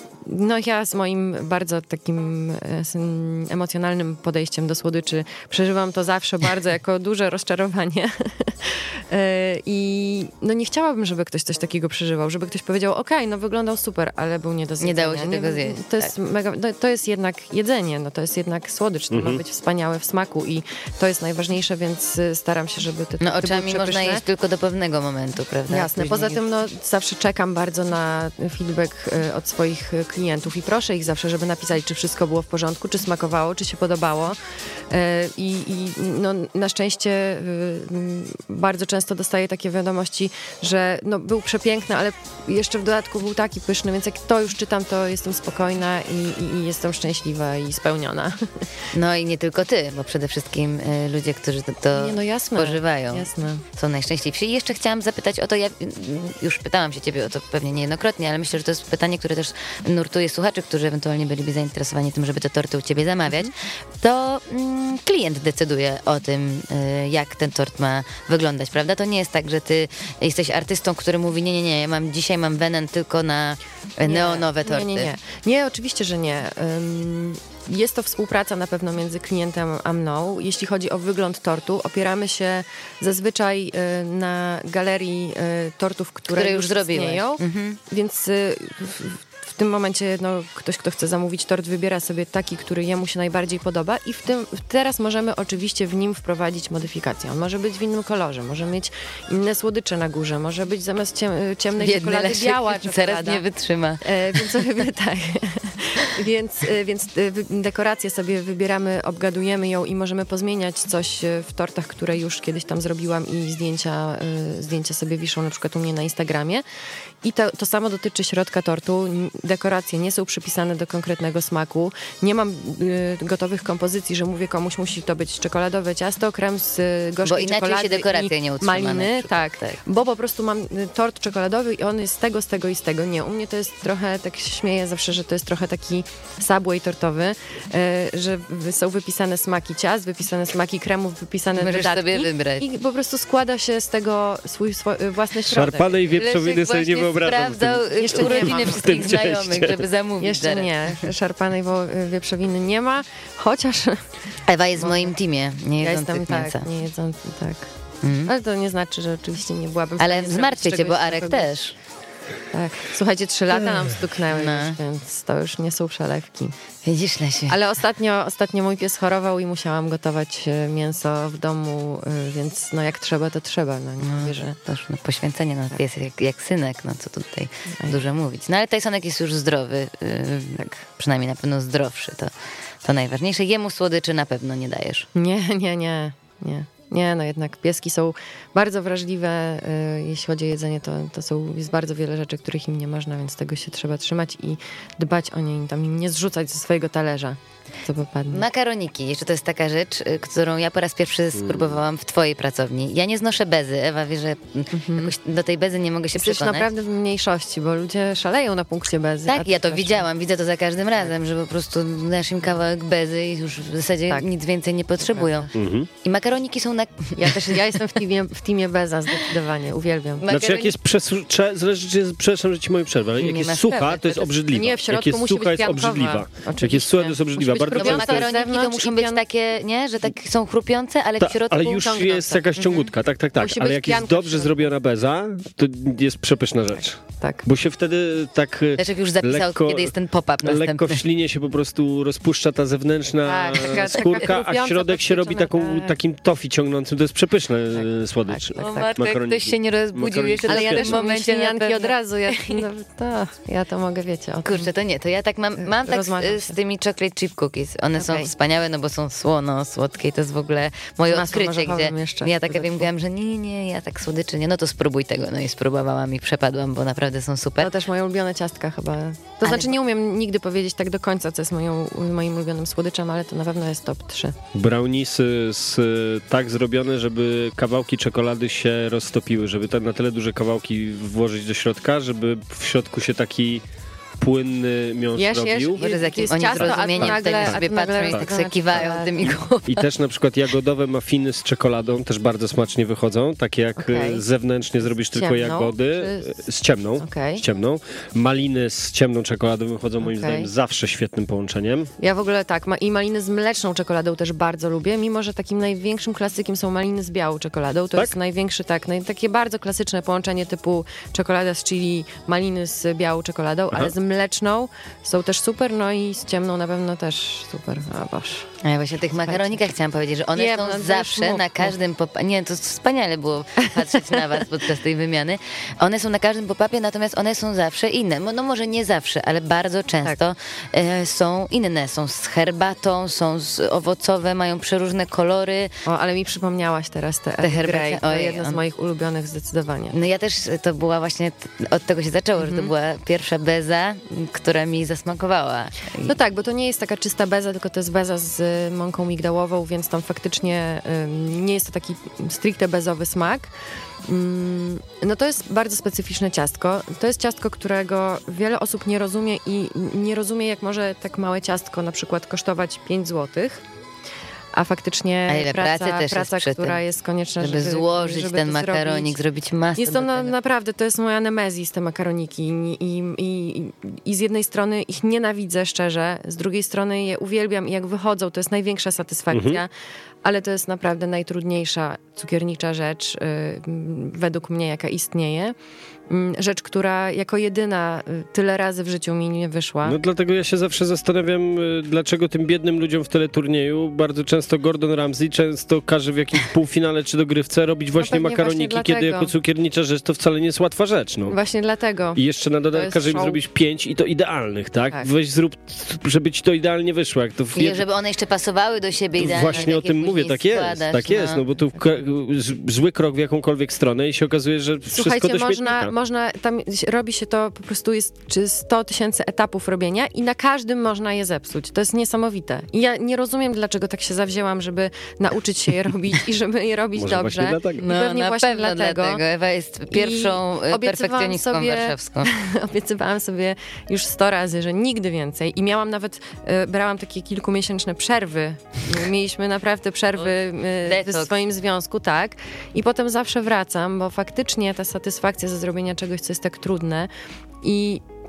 No ja z moim bardzo takim emocjonalnym podejściem do słodyczy przeżywam to zawsze bardzo jako duże rozczarowanie. I no nie chciałabym, żeby ktoś coś takiego przeżywał, żeby ktoś powiedział, okej, okay, no wyglądał super, ale był nie do zjedzenia. Nie dało się tego zjeść. To jest, tak. mega, no, to jest jednak jedzenie, no to jest jednak słodycz, to mhm. ma być wspaniałe w smaku i to jest najważniejsze, więc staram się, żeby te No oczami można jeść tylko do pewnego momentu, prawda? Jasne, poza tym no zawsze czekam bardzo na feedback od swoich klientów i proszę ich zawsze, żeby napisali, czy wszystko było w porządku, czy smakowało, czy się podobało. I, i no, na szczęście bardzo często dostaję takie wiadomości, że no, był przepiękny, ale jeszcze w dodatku był taki pyszny, więc jak to już czytam, to jestem spokojna i, i, i jestem szczęśliwa i spełniona. No i nie tylko ty, bo przede wszystkim y, ludzie, którzy to, to nie, no jasne, spożywają, jasne. są najszczęśliwsi. I jeszcze chciałam zapytać o to, ja już pytałam się ciebie o to pewnie niejednokrotnie, ale myślę, że to jest pytanie, które też nurtuje słuchaczy, którzy ewentualnie byliby zainteresowani tym, żeby te torty u ciebie zamawiać, to mm, klient decyduje o tym, y, jak ten tort ma wyglądać, prawda? To nie jest tak, że ty jesteś artystą, który mówi, nie, nie, nie, ja mam, dzisiaj mam wenem tylko na nie, neonowe torty. Nie, nie, nie. Nie, oczywiście, że nie. Um, Jest to współpraca na pewno między klientem a mną. Jeśli chodzi o wygląd tortu, opieramy się zazwyczaj y, na galerii y, tortów, które, które już, już zrobiłeś. istnieją, mhm. więc y, w, w tym momencie no, ktoś, kto chce zamówić tort, wybiera sobie taki, który jemu się najbardziej podoba i w tym, teraz możemy oczywiście w nim wprowadzić modyfikację. On może być w innym kolorze, może mieć inne słodycze na górze, może być zamiast ciem, ciemnej Biedny czekolady Leszek biała czekolada. Zaraz nie wytrzyma. E, więc sobie tak. Więc, więc dekorację sobie wybieramy, obgadujemy ją i możemy pozmieniać coś w tortach, które już kiedyś tam zrobiłam i zdjęcia, zdjęcia sobie wiszą na przykład u mnie na Instagramie. I to, to samo dotyczy środka tortu. Dekoracje nie są przypisane do konkretnego smaku. Nie mam y, gotowych kompozycji, że mówię komuś, musi to być czekoladowe ciasto, krem z gorzkiej bo czekolady się dekoracje i nie utrzyma maliny. Tak, tak, bo po prostu mam tort czekoladowy i on jest z tego, z tego i z tego. Nie, u mnie to jest trochę, tak się śmieję zawsze, że to jest trochę taki subway tortowy, y, że są wypisane smaki ciast, wypisane smaki kremów, wypisane Możesz dodatki. sobie wybrać. I po prostu składa się z tego swój, swój własny środek. Szarpanej wieprzowiny sobie nie wyobrażam. Sprawdzał jeszcze urodziny wszystkich znajomych, żeby zamówić. Jeszcze zaraz. nie. Szarpanej wieprzowiny nie ma, chociaż... Ewa jest w moim teamie, nie ja jedzących jestem, mięsa. tak, nie jedzący, tak. Mm. Ale to nie znaczy, że oczywiście nie byłabym Ale zmartwię cię, bo Arek też. Tak. Słuchajcie, trzy lata nam stuknęły, no. już, więc to już nie są przelewki. Widzisz, Lesiu. Ale ostatnio, ostatnio mój pies chorował i musiałam gotować mięso w domu, więc no jak trzeba, to trzeba. No, nie no, mówię, że... To już no, poświęcenie, no, pies jak, jak synek, no co tutaj tak. dużo mówić. No ale Tysonek jest już zdrowy, yy, tak. przynajmniej na pewno zdrowszy, to, to najważniejsze. Jemu słodyczy na pewno nie dajesz. Nie, nie, nie, nie. Nie, no jednak pieski są bardzo wrażliwe, y, jeśli chodzi o jedzenie, to, to są, jest bardzo wiele rzeczy, których im nie można, więc tego się trzeba trzymać i dbać o nie, tam im nie zrzucać ze swojego talerza, co popadnie. Makaroniki, jeszcze to jest taka rzecz, którą ja po raz pierwszy spróbowałam w twojej pracowni. Ja nie znoszę bezy, Ewa wie, że mm-hmm. jakoś do tej bezy nie mogę się Jesteś przekonać. naprawdę w mniejszości, bo ludzie szaleją na punkcie bezy. Tak, ja to też widziałam, widzę to za każdym razem, że po prostu dasz im kawałek bezy i już w zasadzie tak. nic więcej nie potrzebują. Mm-hmm. I makaroniki są na... Ja też, ja jestem w teamie, w teamie beza zdecydowanie, uwielbiam. Makaronik... Znaczy jak jest przesucha, zależy, czy jest, przepraszam, że ci moje przerwę, ale jak jest sucha, sprawy, to jest obrzydliwa. Nie, w środku jak jest musi sucha, być jest obrzydliwa. Oczywiście. Jak jest sucha, to jest obrzydliwa. Bardzo często makaroniki to muszą być takie, nie, że tak są chrupiące, ale Ta, w środku ale już ciągnące. jest jakaś ciągutka, tak, tak, tak. Musi ale jak jest dobrze zrobiona beza, to jest przepyszna rzecz. Tak. Bo się wtedy tak Leszek już zapisał, lekko, kiedy jest ten pop-up następny. Lekko w ślinie się po prostu rozpuszcza ta zewnętrzna tak, taka, skórka, taka a środek się robi taką, tak. takim tofi ciągnącym. To jest przepyszny tak, słodycz. Tak, tak, o matko, jak ktoś się nie rozbudził jeszcze ale ja też w momencie śniadanki od razu. Ja, no, to, ja to mogę, wiecie. O Kurczę, to nie, to ja tak mam, mam tak z, z tymi chocolate chip cookies. One okay. są wspaniałe, no bo są słono, słodkie i to jest w ogóle moje odkrycie, gdzie jeszcze, ja tak wiem, mówiłam, że nie, nie, nie, ja tak słodyczy nie, no to spróbuj tego. No i spróbowałam i przepadłam, bo naprawdę są super. To też moje ulubione ciastka chyba. To ale... znaczy nie umiem nigdy powiedzieć tak do końca, co jest moją, moim ulubionym słodyczem, ale to na pewno jest top trzy. Browniesy z, tak zrobione, żeby kawałki czekolady się roztopiły, żeby tak na tyle duże kawałki włożyć do środka, żeby w środku się taki płynny miąższ jesz, robił. Może z jakim oni ciasto, zrozumieniem nagle, sobie patrzą i tak sobie kiwają tymi głowami. I też na przykład jagodowe muffiny z czekoladą też bardzo smacznie wychodzą, takie jak okay. zewnętrznie zrobisz tylko ciemną, jagody, z, z ciemną, okay. z ciemną. Maliny z ciemną czekoladą wychodzą moim okay. zdaniem zawsze świetnym połączeniem. Ja w ogóle tak, ma, i maliny z mleczną czekoladą też bardzo lubię, mimo że takim największym klasykiem są maliny z białą czekoladą. To tak? jest największy, tak, naj, takie bardzo klasyczne połączenie typu czekolada z chili, maliny z białą czekoladą, Aha. ale z mleczną są też super, no i z ciemną na pewno też super. A boż. A ja właśnie o tych makaronikach chciałam powiedzieć, że one nie, są no, zawsze mów, na każdym pop- Nie, to wspaniale było patrzeć na was podczas tej wymiany. One są na każdym pop-upie, natomiast one są zawsze inne. No może nie zawsze, ale bardzo często tak. e, są inne. Są z herbatą, są z owocowe, mają przeróżne kolory. O, ale mi przypomniałaś teraz te, te herbaty. To jedna z moich ulubionych zdecydowanie. No ja też, to była właśnie, od tego się zaczęło, mm-hmm. że to była pierwsza beza, która mi zasmakowała. I... No tak, bo to nie jest taka czysta beza, tylko to jest beza z mąką migdałową, więc tam faktycznie um, nie jest to taki stricte bezowy smak. Um, no to jest bardzo specyficzne ciastko. To jest ciastko, którego wiele osób nie rozumie i nie rozumie, jak może tak małe ciastko na przykład kosztować pięć złotych. A faktycznie a ile praca, pracy też praca jest która tym, jest konieczna, żeby, żeby złożyć żeby ten makaronik, zrobić, zrobić masę. Jest to na, naprawdę, to jest moja nemezis, te makaroniki. I, i, i, I z jednej strony ich nienawidzę szczerze, z drugiej strony je uwielbiam i jak wychodzą, to jest największa satysfakcja, mhm. ale to jest naprawdę najtrudniejsza cukiernicza rzecz, yy, według mnie, jaka istnieje. Rzecz, która jako jedyna tyle razy w życiu mi nie wyszła. No dlatego ja się zawsze zastanawiam, dlaczego tym biednym ludziom w teleturnieju bardzo często Gordon Ramsay często każe w jakimś półfinale czy dogrywce robić właśnie no makaroniki, właśnie kiedy jako cukiernicza rzecz to wcale nie jest łatwa rzecz. No. Właśnie dlatego. I jeszcze na dodatek każe im zrobić pięć i to idealnych, tak? tak? Weź zrób, żeby ci to idealnie wyszło. Jak to w jed... I żeby one jeszcze pasowały do siebie idealnie. Właśnie o tym mówię, tak jest, składasz, tak no. jest, no bo tu zły krok w jakąkolwiek stronę i się okazuje, że wszystko Słuchajcie, do śmietnika. Można, można, tam robi się to, po prostu jest czy sto tysięcy etapów robienia i na każdym można je zepsuć. To jest niesamowite. I ja nie rozumiem, dlaczego tak się zawzięłam, żeby nauczyć się je robić i żeby je robić Może dobrze. Dlatego. No, pewnie na właśnie pewno dlatego. dlatego. Ewa jest pierwszą perfekcjonistką sobie, warszawską. Obiecywałam sobie już sto razy, że nigdy więcej. I miałam nawet, y, brałam takie kilkumiesięczne przerwy. Mieliśmy naprawdę przerwy y, w swoim związku, tak. I potem zawsze wracam, bo faktycznie ta satysfakcja ze zrobienia czegoś, co jest tak trudne i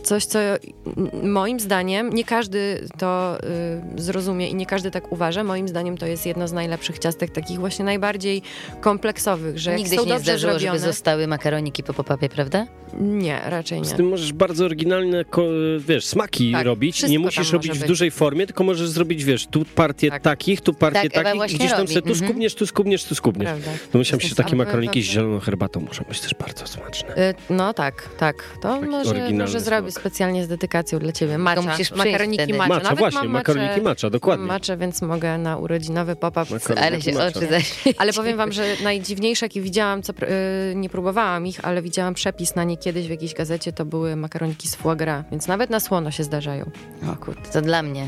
coś, co moim zdaniem, nie każdy to y, zrozumie i nie każdy tak uważa, moim zdaniem to jest jedno z najlepszych ciastek, takich właśnie najbardziej kompleksowych, że nigdy są się nie dobrze zdarzyło, zrobione. żeby zostały makaroniki po pop-upie, prawda? Nie, raczej nie. Z tym możesz bardzo oryginalne, wiesz, smaki tak, robić. Nie musisz robić w być. dużej formie, tylko możesz zrobić, wiesz, tu partię tak. takich, tu partię tak, takich i gdzieś tam sobie tu mhm. skubniesz, tu skubniesz, tu skubniesz. Prawda. To myślałem, że takie makaroniki z prawda. zieloną herbatą muszą być też bardzo smaczne. Y, no tak, tak. To Taki może, może zrobię smak. specjalnie z dedykacją dla ciebie. Matcha. musisz Makaroniki wtedy. matcha. Macza, Nawet właśnie, mam makaroniki macza, dokładnie. Mam maczę, więc mogę na urodzinowy pop-up. Makaroniki Ale się macza. oczy zaświeciły. Ale powiem wam, że najdziwniejsze, jakie widziałam, co, yy, nie próbowałam ich, ale widziałam przepis na nie kiedyś w jakiejś gazecie, to były makaroniki z foie gras, więc nawet na słono się zdarzają. O kurde, to dla mnie.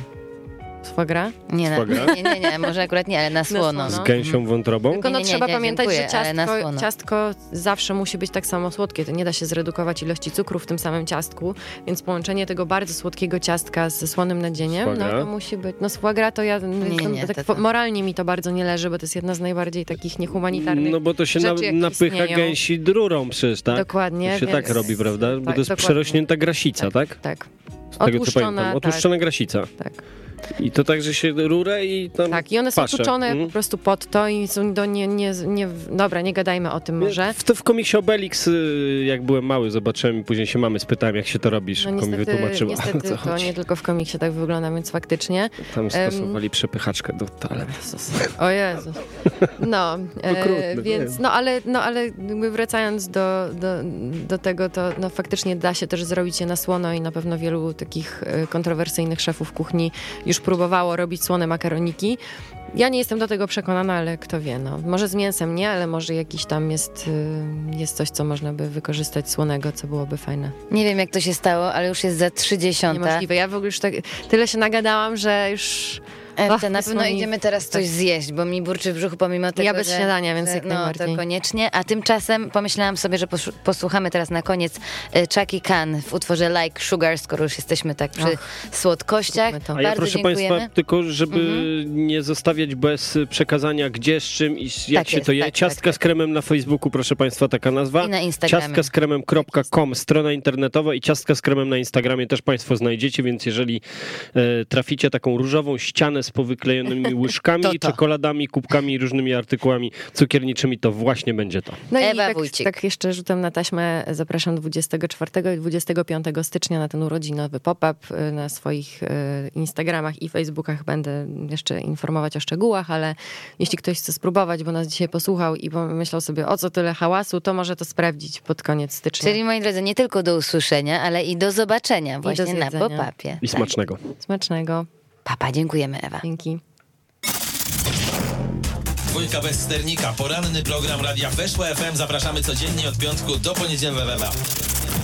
Z foie gras? Nie, na, Foie gras? nie, nie, nie, może akurat nie, ale na słono. słono. Z gęsią wątrobą? Tylko no, Nie, nie, trzeba nie, pamiętać, dziękuję, że ale na ciastko, słono. ciastko zawsze musi być tak samo słodkie. To nie da się zredukować ilości cukru w tym samym ciastku, więc połączenie tego bardzo słodkiego ciastka ze słonym nadzieniem, Foie no gras? to musi być. No z foie gras to ja nie, nie, tak to, to. moralnie mi to bardzo nie leży, bo to jest jedna z najbardziej takich niehumanitarnych. No bo to się na, rzeczy, jakie napycha istnieją. gęsi drurą przecież, tak? Dokładnie. To się więc... tak robi, prawda? Bo tak, to jest dokładnie. przerośnięta grasica, tak? Tak. Z tego co Otłuszczona, pamiętam. tak. Otłuszczona grasica. Tak. I to tak, że się rurę i tam Tak, i one są pasze. tuczone Mm. po prostu pod to i są do nie, nie, nie... Dobra, nie gadajmy o tym może. W, to w komiksie Obelix, y, jak byłem mały, zobaczyłem i później się mamy spytałem, jak się to robi, No szybko mi niestety, wytłumaczyła, niestety o co to chodzi. nie tylko w komiksie tak wygląda, więc faktycznie. Tam stosowali przepychaczkę do toalety. O Jezu. No, Okrutne, e, więc wiem. no ale, no ale jakby wracając do, do, do tego, to no, faktycznie da się też zrobić je na słono i na pewno wielu takich e, kontrowersyjnych szefów kuchni już próbowało robić słone makaroniki. Ja nie jestem do tego przekonana, ale kto wie, no. Może z mięsem nie, ale może jakiś tam jest, y, jest coś, co można by wykorzystać słonego, co byłoby fajne. Nie wiem, jak to się stało, ale już jest za trzydziestą. Niemożliwe. Ja w ogóle już tak, tyle się nagadałam, że już... Ewta, Ach, na jest pewno mi- idziemy teraz coś zjeść, bo mi burczy w brzuchu pomimo tego, Ja bez że, śniadania, więc że, jak no, najbardziej. to koniecznie. A tymczasem pomyślałam sobie, że poszu- posłuchamy teraz na koniec y, Chucky Khan w utworze Like Sugar, skoro już jesteśmy tak przy Och, słodkościach. zróbmy to. A ja Bardzo proszę dziękujemy. Państwa, tylko żeby Mhm. nie zostawiać bez przekazania gdzie, z czym i z- jak Tak się jest, to je. tak, Ciastka tak, z kremem na Facebooku, proszę Państwa, taka nazwa. I na Instagramie. ciastka z kremem kropka com, strona internetowa i ciastka z kremem na Instagramie też Państwo znajdziecie, więc jeżeli e, traficie taką różową ścianę z powyklejonymi łyżkami, To to. czekoladami, kubkami i różnymi artykułami cukierniczymi, to właśnie będzie to. No Ewa i tak, Wójcik. tak jeszcze rzutem na taśmę zapraszam dwudziestego czwartego i dwudziestego piątego stycznia na ten urodzinowy pop-up. Na swoich e, Instagramach i Facebookach będę jeszcze informować o szczegółach, ale jeśli ktoś chce spróbować, bo nas dzisiaj posłuchał i pomyślał sobie, o co tyle hałasu, to może to sprawdzić pod koniec stycznia. Czyli, moi drodzy, nie tylko do usłyszenia, ale i do zobaczenia właśnie do na zjedzenia. pop-upie. I smacznego. Smacznego. Papa, dziękujemy, Ewa. Dzięki. Dwójka bez sternika, poranny program Radia Weszło F M. Zapraszamy codziennie od piątku do poniedziałku.